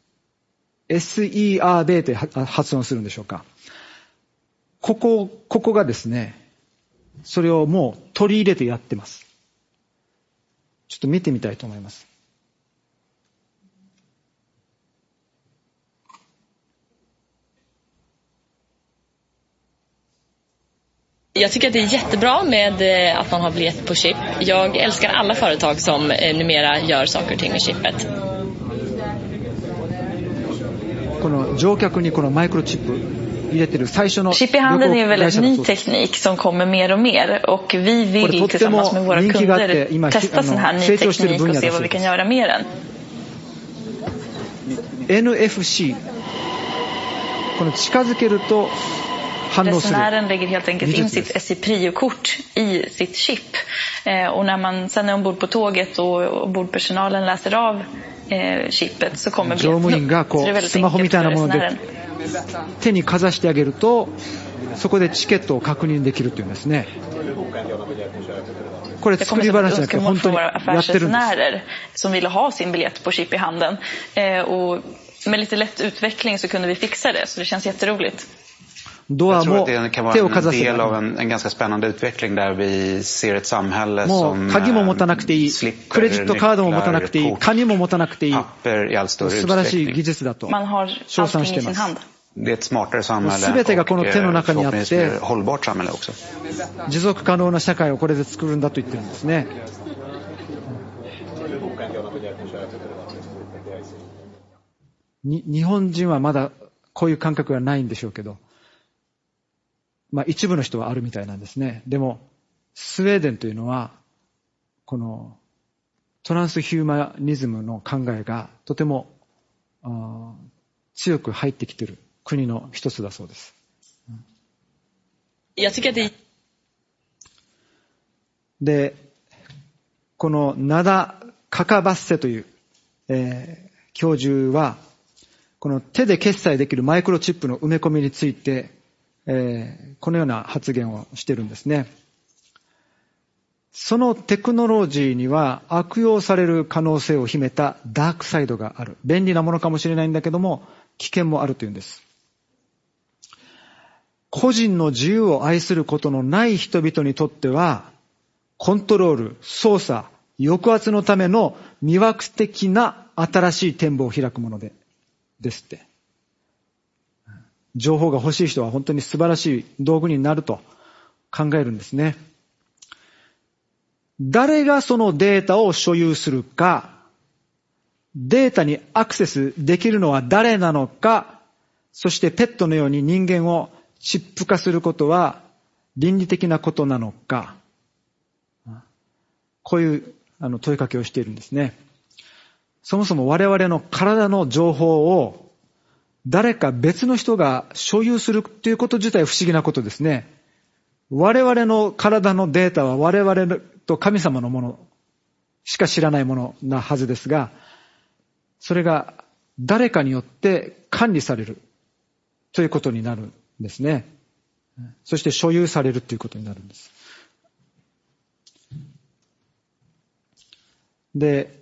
SERB って発音するんでしょうか。ここがですね、それをもう取り入れてやってます。ちょっと見てみたいと思います。 Jag tycker att det är jättebra med att man har biljett på chip. Jag älskar alla företag som numera gör saker och ting med chippet. この乗客にこのマイクロチップ入れてる最初の Chip i handen är en väldigt ny teknik som kommer mer och mer och vi vill tillsammans med våra kunder testa sån här ny teknik och se vad vi kan göra med den. NFC この近づけると Resenären lägger helt enkelt in sitt SI-Prio-kort i sitt chip. Och när man sen är ombord på tåget och ombordpersonalen läser av chippet så kommer biljetten upp. Så det är väldigt enkelt för resenären. 手にかざしてあげるとそこでチケットを確認できるというんですね。これ作り話じゃなくて本当にやってるんです。 som ville ha sin biljett på chip i handen. Och med lite lätt utveckling så kunde vi fixa det. Så det känns jätteroligt. Jag tror att det kan vara en del av en ganska spännande utveckling där vi ser ett samhälle som slipper nycklar, papper i allt större utsträckning. Man har allting i sin hand. Det är ett smartare samhälle och förhoppningsvis mer hållbart samhälle också. 持続可能な社会をこれで作るんだと言ってるんですね。日本人はまだこういう感覚がないんでしょうけど、一部の人はあるみたいなんですね。でも、スウェーデンというのは、このトランスヒューマニズムの考えがとても強く入ってきている国の一つだそうです。で、このナダ・カカバッセという、教授は、この手で決済できるマイクロチップの埋め込みについて、このような発言をしているんですね。そのテクノロジーには悪用される可能性を秘めたダークサイドがある。便利なものかもしれないんだけども、危険もあるというんです。個人の自由を愛することのない人々にとっては、コントロール、操作、抑圧のための魅惑的な新しい展望を開くものですって。情報が欲しい人は本当に素晴らしい道具になると考えるんですね。誰がそのデータを所有するか、データにアクセスできるのは誰なのか、そしてペットのように人間をチップ化することは倫理的なことなのか、こういう問いかけをしているんですね。そもそも我々の体の情報を誰か別の人が所有するということ自体不思議なことですね。我々の体のデータは我々と神様のものしか知らないものなはずですが、それが誰かによって管理されるということになるんですね。そして所有されるということになるんです。で、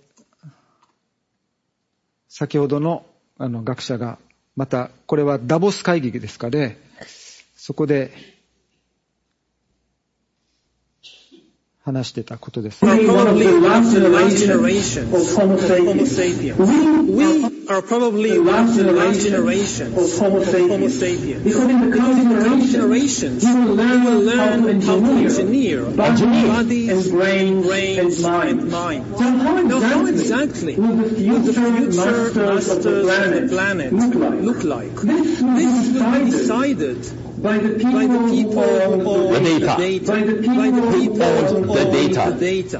先ほどの学者がまた、これはダボス会議ですかね、そこで話してたことです。 We are probably one of the last generations of Homo sapiens. Because in the coming generations, we will learn how to engineer bodies, brains, and mind. Now, how exactly will the future masters of the planet look like? This will be decided by the people or the data. By the people or the data.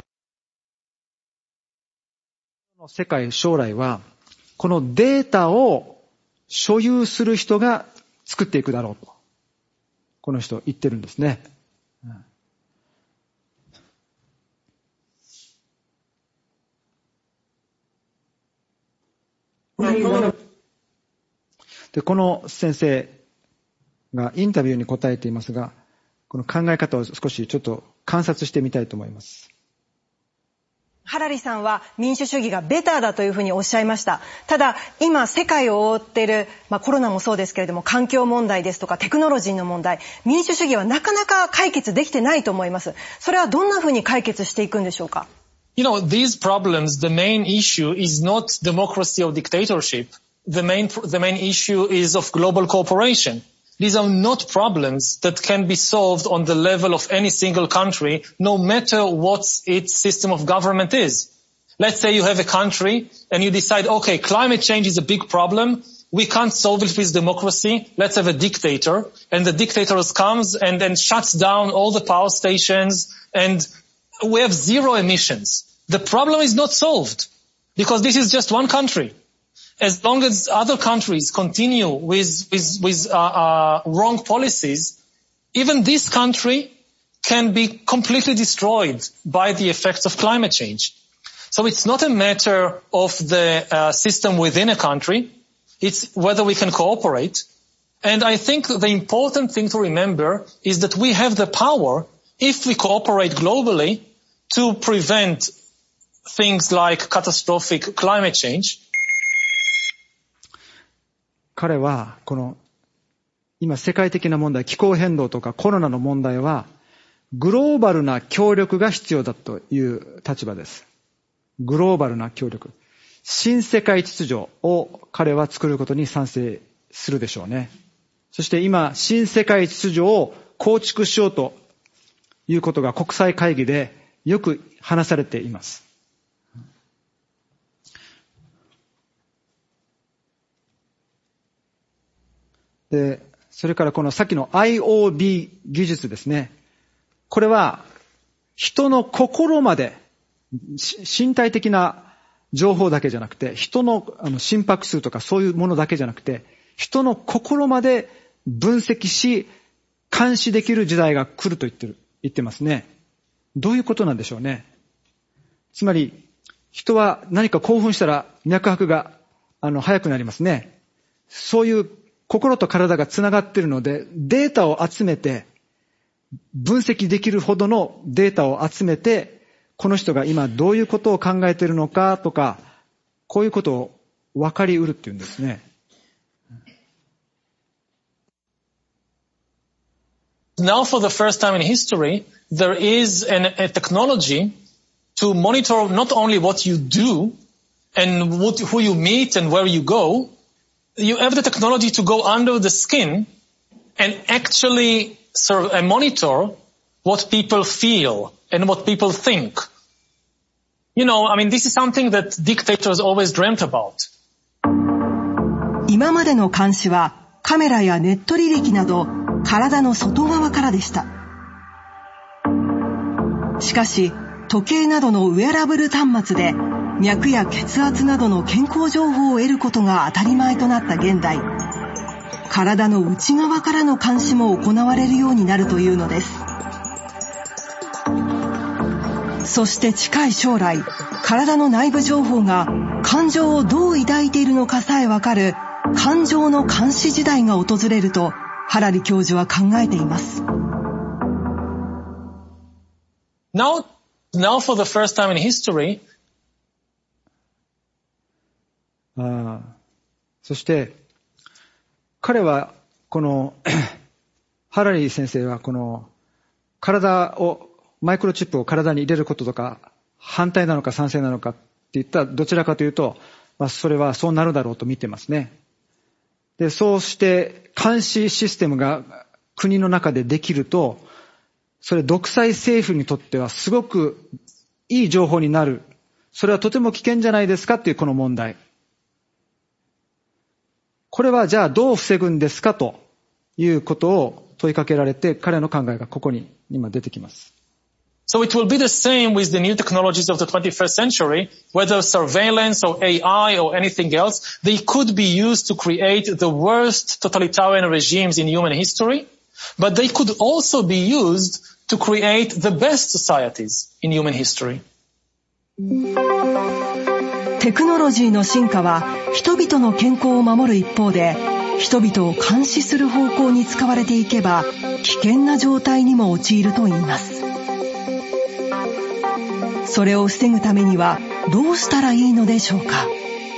世界将来はこのデータを所有する人が作っていくだろうとこの人言ってるんですね。で、この先生がインタビューに答えていますが、この考え方を少しちょっと観察してみたいと思います。 ハラリさんは民主主義がベターだというふうにおっしゃいました。ただ今世界を覆っている、コロナもそうですけれども環境問題ですとかテクノロジーの問題、民主主義はなかなか解決できてないと思います。それはどんなふうに解決していくんでしょうか。 You know, these problems, the main issue is not democracy or dictatorship. The main issue is of global cooperation. These are not problems that can be solved on the level of any single country, no matter what its system of government is. Let's say you have a country and you decide, okay, climate change is a big problem. We can't solve it with democracy. Let's have a dictator. And the dictator comes and then shuts down all the power stations and we have zero emissions. The problem is not solved because this is just one country. As long as other countries continue with wrong policies, even this country can be completely destroyed by the effects of climate change. So it's not a matter of the system within a country. It's whether we can cooperate. And I think the important thing to remember is that we have the power, if we cooperate globally, to prevent things like catastrophic climate change. 彼はこの今世界的な問題、気候変動とかコロナの問題はグローバルな協力が必要だという立場です。グローバルな協力。新世界秩序を彼は作ることに賛成するでしょうね。そして今、新世界秩序を構築しようということが国際会議でよく話されています。で、それからこのさっきの IOB 技術ですね。これは人の心まで身体的な情報だけじゃなくて、人の心拍数とかそういうものだけじゃなくて、人の心まで分析し監視できる時代が来ると言ってますね。どういうことなんでしょうね。つまり人は何か興奮したら脈拍が速くなりますね。そういう心と体がつながっているので、データを集めて、分析できるほどのデータを集めて、この人が今どういうことを考えているのかとか、こういうことを分かり得るっていうんですね。 Now for the first time in history, there is a technology to monitor not only what you do and who you meet and where you go, you have the technology to go under the skin and actually monitor what people feel and what people think. You know, I mean, this is something that dictators always dreamt about. 今までの監視はカメラやネット履歴など体の外側からでした。しかし、時計などのウェアラブル端末で脈や血圧などの健康情報を得ることが当たり前となった現代、体の内側からの監視も行われるようになるというのです。そして近い将来、 体の内部情報が感情をどう抱いているのかさえわかる感情の監視時代が訪れるとハラリ教授は考えています。 Now for the first time in history, そして彼はこのハラリ先生はこのマイクロチップを体に入れることとか反対なのか賛成なのかって言ったらどちらかというと、それはそうなるだろうと見てますね。で、そうして監視システムが国の中でできると、それ独裁政府にとってはすごくいい情報になる。それはとても危険じゃないですかっていうこの問題。これはじゃあどう防ぐんですかということを問いかけられて、彼の考えがここに今出てきます。 So it will be the same with the new technologies of the 21st century, whether surveillance or AI or anything else, they could be used to create the worst totalitarian regimes in human history, but they could also be used to create the best societies in human history. テクノロジーの進化は人々の健康を守る一方で、人々を監視する方向に使われていけば危険な状態にも陥るといいます。それを防ぐためにはどうしたらいいのでしょうか。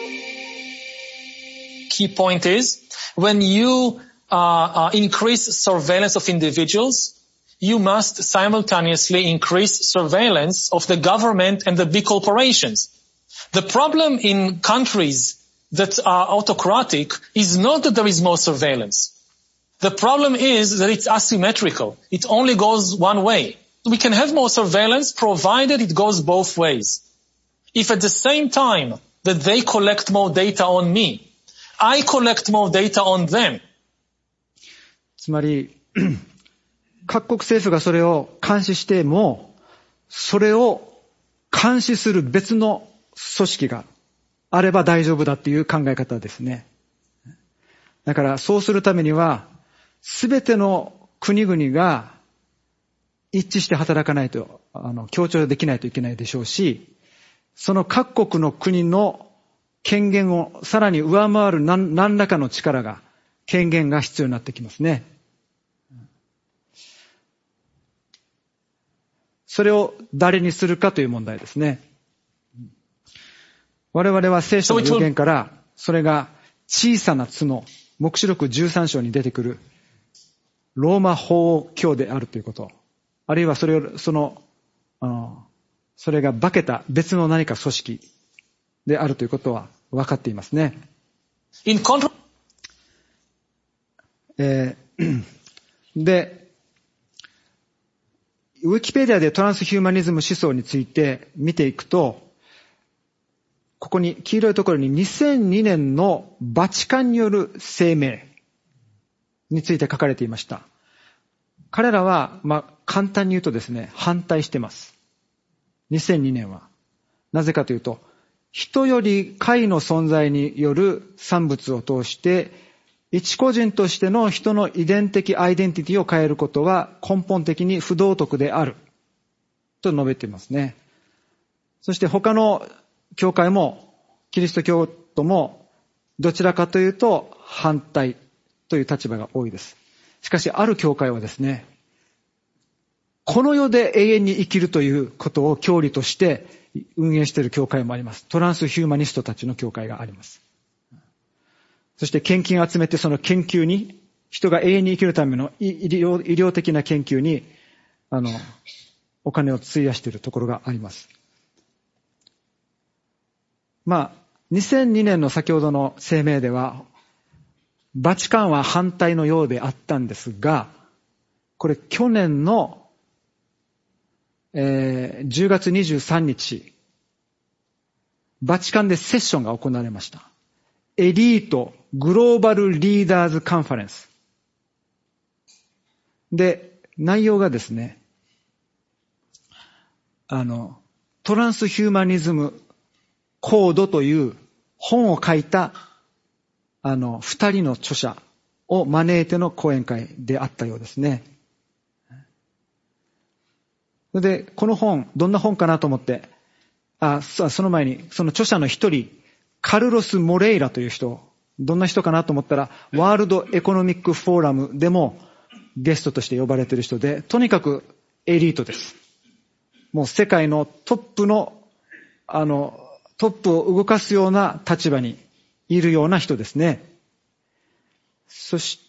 Key point is, when you increase surveillance of individuals, you must simultaneously increase surveillance of the government and the big corporations. The problem in countries that are autocratic is not that there is more surveillance. The problem is that it's asymmetrical. It only goes one way. We can have more surveillance provided it goes both ways. If at the same time that they collect more data on me, I collect more data on them. つまり、各国政府がそれを監視しても、それを監視する別の組織があれば大丈夫だっていう考え方ですね。だからそうするためには、すべての国々が一致して働かないと、協調できないといけないでしょうし、その各国の国の権限をさらに上回る何らかの力が、権限が必要になってきますね。それを誰にするかという問題ですね。我々は聖書の予言から、それが小さな角、黙示録13章に出てくるローマ法教であるということ、あるいはそれが化けた別の何か組織であるということは分かっていますね。で、ウィキペディアでトランスヒューマニズム思想について見ていくと、ここに黄色いところに2002年のバチカンによる声明について書かれていました。彼らは、簡単に言うとですね、反対してます。2002年は。なぜかというと、人より界の存在による産物を通して、一個人としての人の遺伝的アイデンティティを変えることは根本的に不道徳である。と述べていますね。そして他の教会も、キリスト教徒も、どちらかというと反対という立場が多いです。しかし、ある教会はですね、この世で永遠に生きるということを教理として運営している教会もあります。トランスヒューマニストたちの教会があります。そして献金を集めてその研究に、人が永遠に生きるための医療的な研究に、お金を費やしているところがあります。2002年の先ほどの声明では、バチカンは反対のようであったんですが、これ去年の、10月23日、バチカンでセッションが行われました。エリートグローバルリーダーズカンファレンス。で、内容がですね、トランスヒューマニズムコードという本を書いた二人の著者を招いての講演会であったようですね。で、この本、どんな本かなと思って、 その前に、その著者の一人、カルロス・モレイラという人、どんな人かなと思ったら、ワールドエコノミックフォーラムでもゲストとして呼ばれている人で、とにかくエリートです。もう世界のトップの、トップを動かすような立場にいるような人ですね。そして、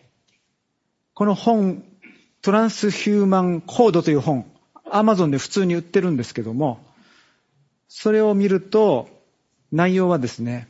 この本、トランスヒューマンコードという本、アマゾンで普通に売ってるんですけども、それを見ると、内容はですね、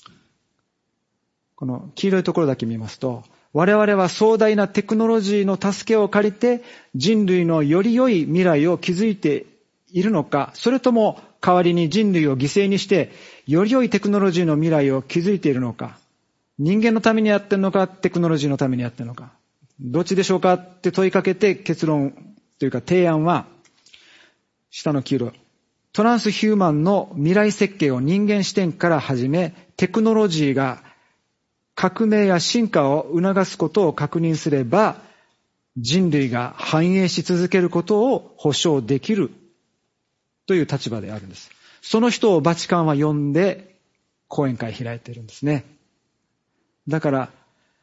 この黄色いところだけ見ますと、我々は壮大なテクノロジーの助けを借りて人類のより良い未来を築いているのか、それとも代わりに人類を犠牲にしてより良いテクノロジーの未来を築いているのか、人間のためにやってるのか、テクノロジーのためにやってるのか、どっちでしょうかって問いかけて、結論というか提案は、下の黄色、トランスヒューマンの未来設計を人間視点から始め、テクノロジーが革命や進化を促すことを確認すれば、人類が繁栄し続けることを保証できるという立場であるんです。その人をバチカンは呼んで講演会開いているんですね。だから、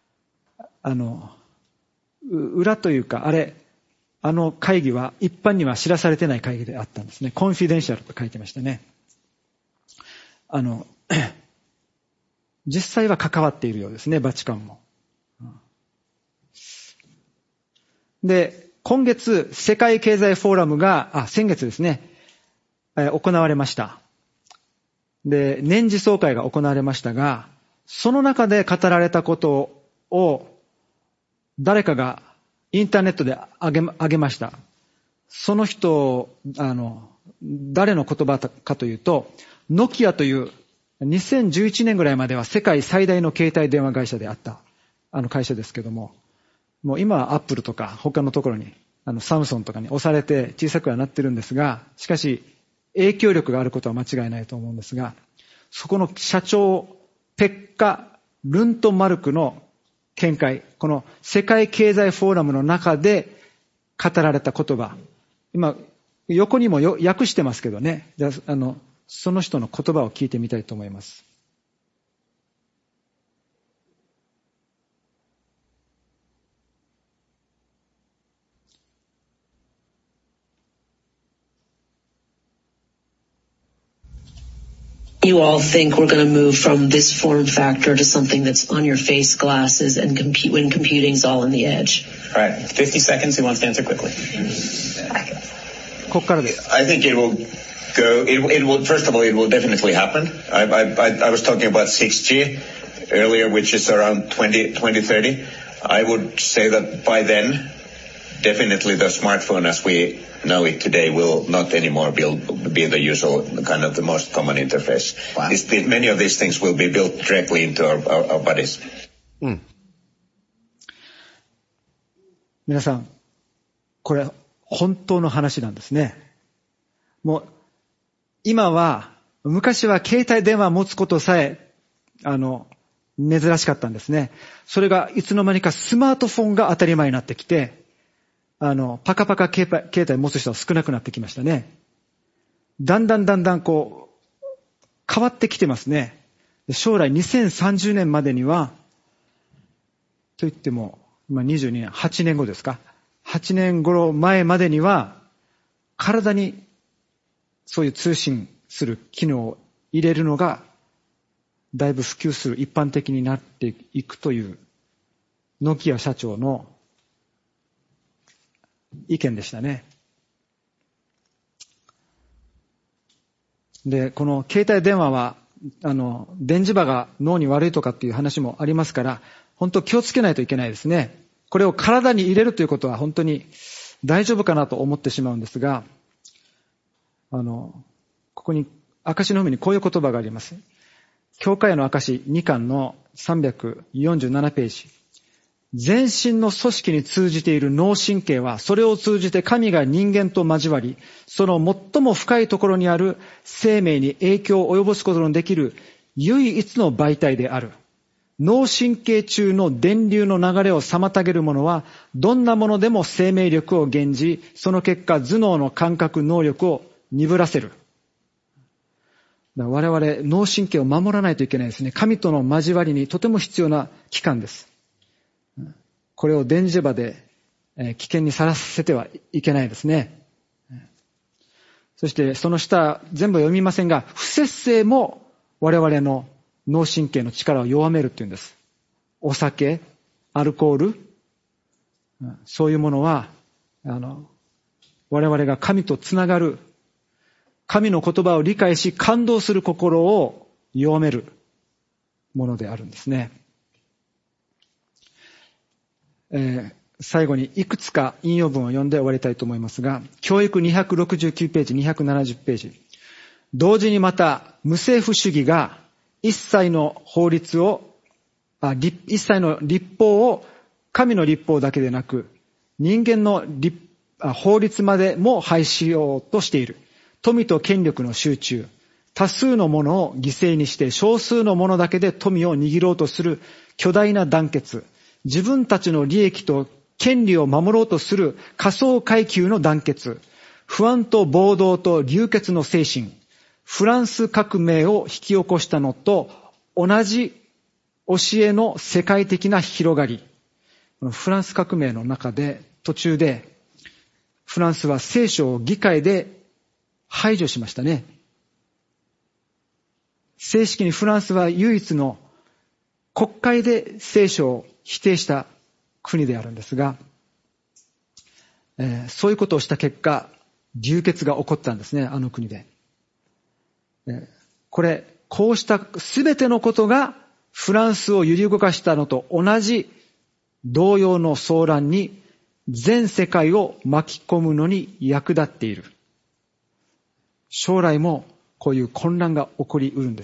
裏というか、会議は一般には知らされてない会議であったんですね。コンフィデンシャルと書いてましたね。実際は関わっているようですね、バチカンも。で、今月、世界経済フォーラムが、先月ですね、行われました。で、年次総会が行われましたが、その中で語られたことを、誰かがインターネットで上げました。その人、誰の言葉かというと、ノキアという2011年ぐらいまでは世界最大の携帯電話会社であった会社ですけども、もう今はアップルとか他のところにサムソンとかに押されて小さくはなってるんですが、しかし影響力があることは間違いないと思うんですが、そこの社長ペッカ・ルントマルクの見解、この世界経済フォーラムの中で語られた言葉、今横にも訳してますけどね、じゃあその人の言葉を聞いてみたいと思います。 You all think we're going to move from this form factor to something that's on your face glasses and when computing's all on the edge. All right, 50 seconds. Who wants to answer quickly? I think it will go. It will. First of all, it will definitely happen. I was talking about 6G earlier, which is around 2030. I would say that by then, definitely the smartphone as we know it today will not anymore be the usual kind of the most common interface. Wow. Many of these things will be built directly into our bodies. 皆さん、これ本当の話なんですね。もう今は、昔は携帯電話を持つことさえ珍しかったんですね。それがいつの間にかスマートフォンが当たり前になってきて、パカパカ携帯持つ人は少なくなってきましたね。だんだんこう変わってきてますね。将来2030年までには、といっても今22年、8年後ですか。8年頃前までには体にそういう通信する機能を入れるのがだいぶ普及する、一般的になっていくというノキア社長の意見でしたね。で、この携帯電話は電磁場が脳に悪いとかっていう話もありますから、本当気をつけないといけないですね。これを体に入れるということは本当に大丈夫かなと思ってしまうんですが、ここに証の上にこういう言葉があります。教会の証2巻の347ページ。全身の組織に通じている脳神経は、それを通じて神が人間と交わり、その最も深いところにある生命に影響を及ぼすことのできる唯一の媒体である。脳神経中の電流の流れを妨げるものは、どんなものでも生命力を減じ、その結果頭脳の感覚能力を鈍らせる。 我々脳神経を守らないといけないですね。神との交わりにとても必要な器官です。これを電磁場で危険にさらせてはいけないですね。そしてその下全部読みませんが、不節制も我々の脳神経の力を弱めるっていうんです。お酒、アルコール、そういうものは我々が神とつながる、神の言葉を理解し感動する心を弱めるものであるんですね。最後にいくつか引用文を読んで終わりたいと思いますが、教育269ページ、270ページ。同時にまた無政府主義が一切の立法を神の立法だけでなく人間の法律までも廃止しようとしている。富と権力の集中、多数のものを犠牲にして少数のものだけで富を握ろうとする巨大な団結、自分たちの利益と権利を守ろうとする下層階級の団結、不安と暴動と流血の精神、フランス革命を引き起こしたのと同じ教えの世界的な広がり。フランス革命の中で途中でフランスは聖書を議会で排除しましたね。正式にフランスは唯一の国会で聖書を否定した国であるんですが、そういうことをした結果、流血が起こったんですね、あの国で。こうしたすべてのことがフランスを揺り動かしたのと同じ同様の騒乱に全世界を巻き込むのに役立っている。将来もこういう混乱が起こりうるんです。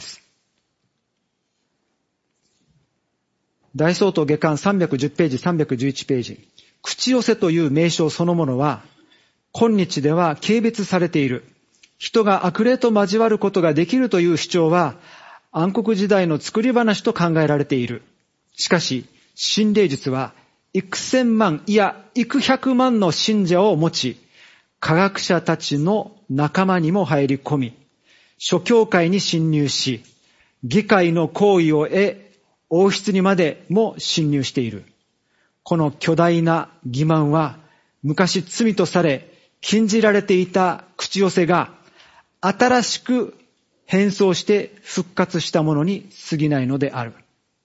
大総統下巻310ページ、311ページ。口寄せという名称そのものは、今日では軽蔑されている。人が悪霊と交わることができるという主張は、暗黒時代の作り話と考えられている。しかし、心霊術は、幾千万、いや、幾百万の信者を持ち、科学者たちの仲間にも入り込み、諸教会に侵入し、議会の行為を得、王室にまでも侵入している。この巨大な欺瞞は、昔罪とされ、禁じられていた口寄せが、新しく変装して復活したものに過ぎないのである。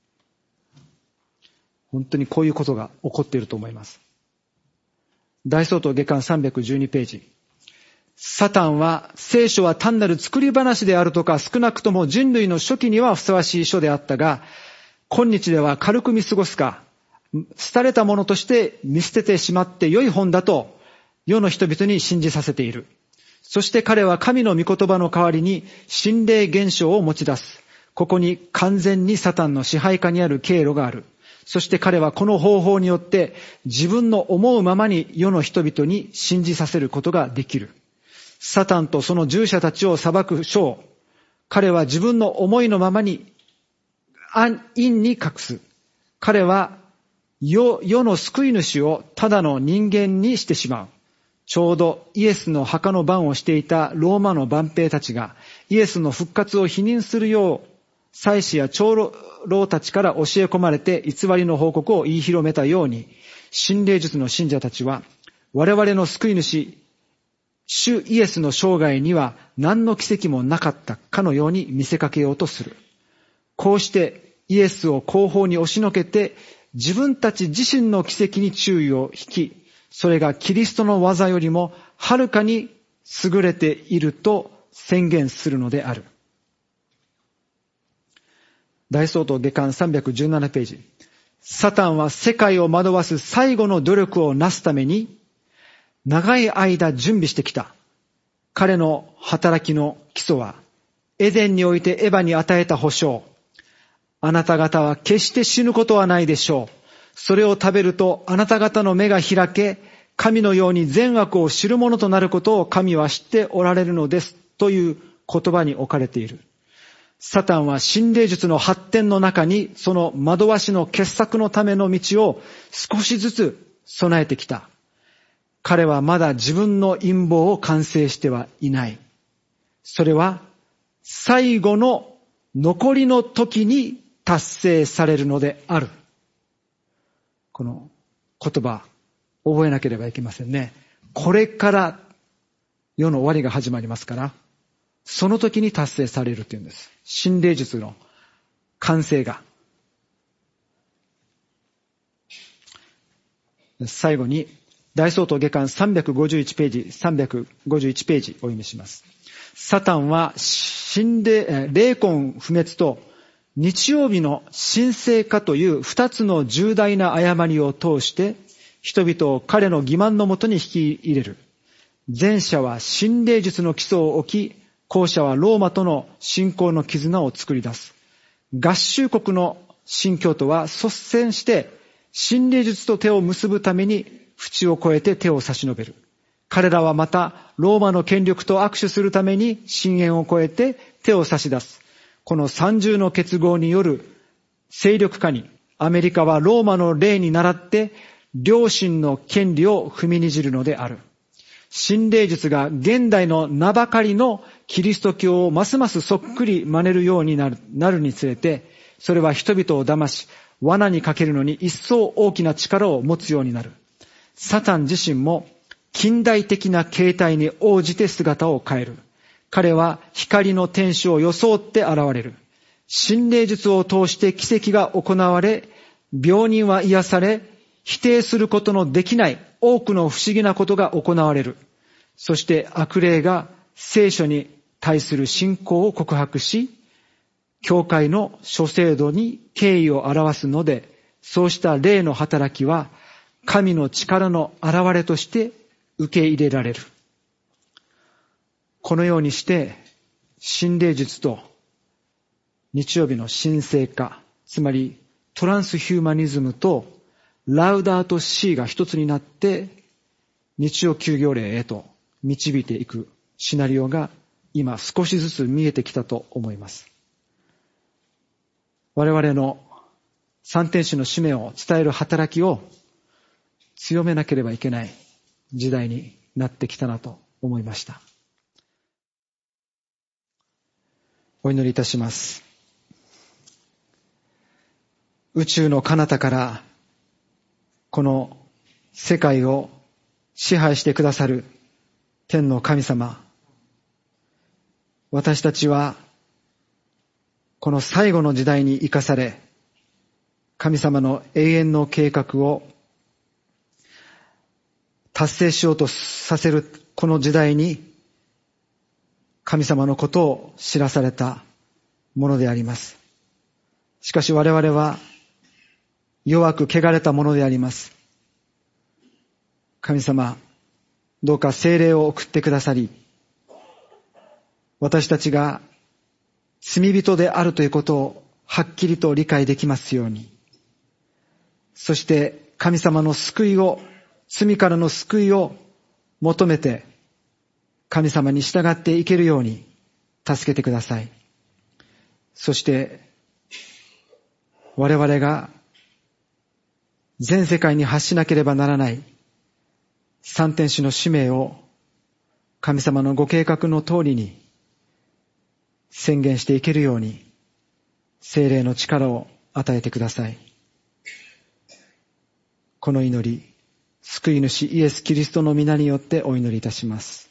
本当にこういうことが起こっていると思います。大総統下巻312ページ。サタンは聖書は単なる作り話であるとか、少なくとも人類の初期にはふさわしい書であったが、今日では軽く見過ごすか、廃れたものとして見捨ててしまって良い本だと世の人々に信じさせている。そして彼は神の御言葉の代わりに心霊現象を持ち出す。ここに完全にサタンの支配下にある経路がある。そして彼はこの方法によって自分の思うままに世の人々に信じさせることができる。サタンとその従者たちを裁く章。彼は自分の思いのままに陰に隠す。彼は世の救い主をただの人間にしてしまう。ちょうどイエスの墓の番をしていたローマの万兵たちがイエスの復活を否認するよう祭司や長老たちから教え込まれて偽りの報告を言い広めたように、心霊術の信者たちは我々の救い主主イエスの生涯には何の奇跡もなかったかのように見せかけようとする。こうしてイエスを後方に押しのけて自分たち自身の奇跡に注意を引き、それがキリストの技よりもはるかに優れていると宣言するのである。大総統下巻317ページ。サタンは世界を惑わす最後の努力をなすために長い間準備してきた。彼の働きの基礎はエデンにおいてエヴァに与えた保証。あなた方は決して死ぬことはないでしょう。それを食べるとあなた方の目が開け、神のように善悪を知るものとなることを神は知っておられるのですという言葉に置かれている。サタンは心霊術の発展の中にその惑わしの傑作のための道を少しずつ備えてきた。彼はまだ自分の陰謀を完成してはいない。それは最後の残りの時に達成されるのである。この言葉、覚えなければいけませんね。これから世の終わりが始まりますから、その時に達成されるというんです。心霊術の完成が。最後に、大総統下巻351ページ、351ページお読みします。サタンは霊魂不滅と日曜日の神聖化という二つの重大な誤りを通して人々を彼の欺瞞のもとに引き入れる。前者は心霊術の基礎を置き、後者はローマとの信仰の絆を作り出す。合衆国の新教徒は率先して心霊術と手を結ぶために淵を越えて手を差し伸べる。彼らはまたローマの権力と握手するために深淵を越えて手を差し出す。この三重の結合による勢力化にアメリカはローマの例に倣って良心の権利を踏みにじるのである。心霊術が現代の名ばかりのキリスト教をますますそっくり真似るようになるにつれて、それは人々を騙し、罠にかけるのに一層大きな力を持つようになる。サタン自身も近代的な形態に応じて姿を変える。彼は光の天使を装って現れる。心霊術を通して奇跡が行われ、病人は癒され、否定することのできない多くの不思議なことが行われる。そして悪霊が聖書に対する信仰を告白し、教会の諸制度に敬意を表すので、そうした霊の働きは神の力の現れとして受け入れられる。このようにして心霊術と日曜日の神聖化、つまりトランスヒューマニズムとラウダート C が一つになって日曜休業令へと導いていくシナリオが今少しずつ見えてきたと思います。我々の三天使の使命を伝える働きを強めなければいけない時代になってきたなと思いました。お祈りいたします。宇宙の彼方からこの世界を支配してくださる天の神様、私たちはこの最後の時代に生かされ、神様の永遠の計画を達成しようとさせるこの時代に神様のことを知らされたものであります。しかし我々は弱く汚れたものであります。神様、どうか聖霊を送ってくださり、私たちが罪人であるということをはっきりと理解できますように、そして神様の救いを、罪からの救いを求めて神様に従っていけるように助けてください。そして我々が全世界に発しなければならない三天使の使命を神様のご計画の通りに宣言していけるように聖霊の力を与えてください。この祈り、救い主イエス・キリストの皆によってお祈りいたします。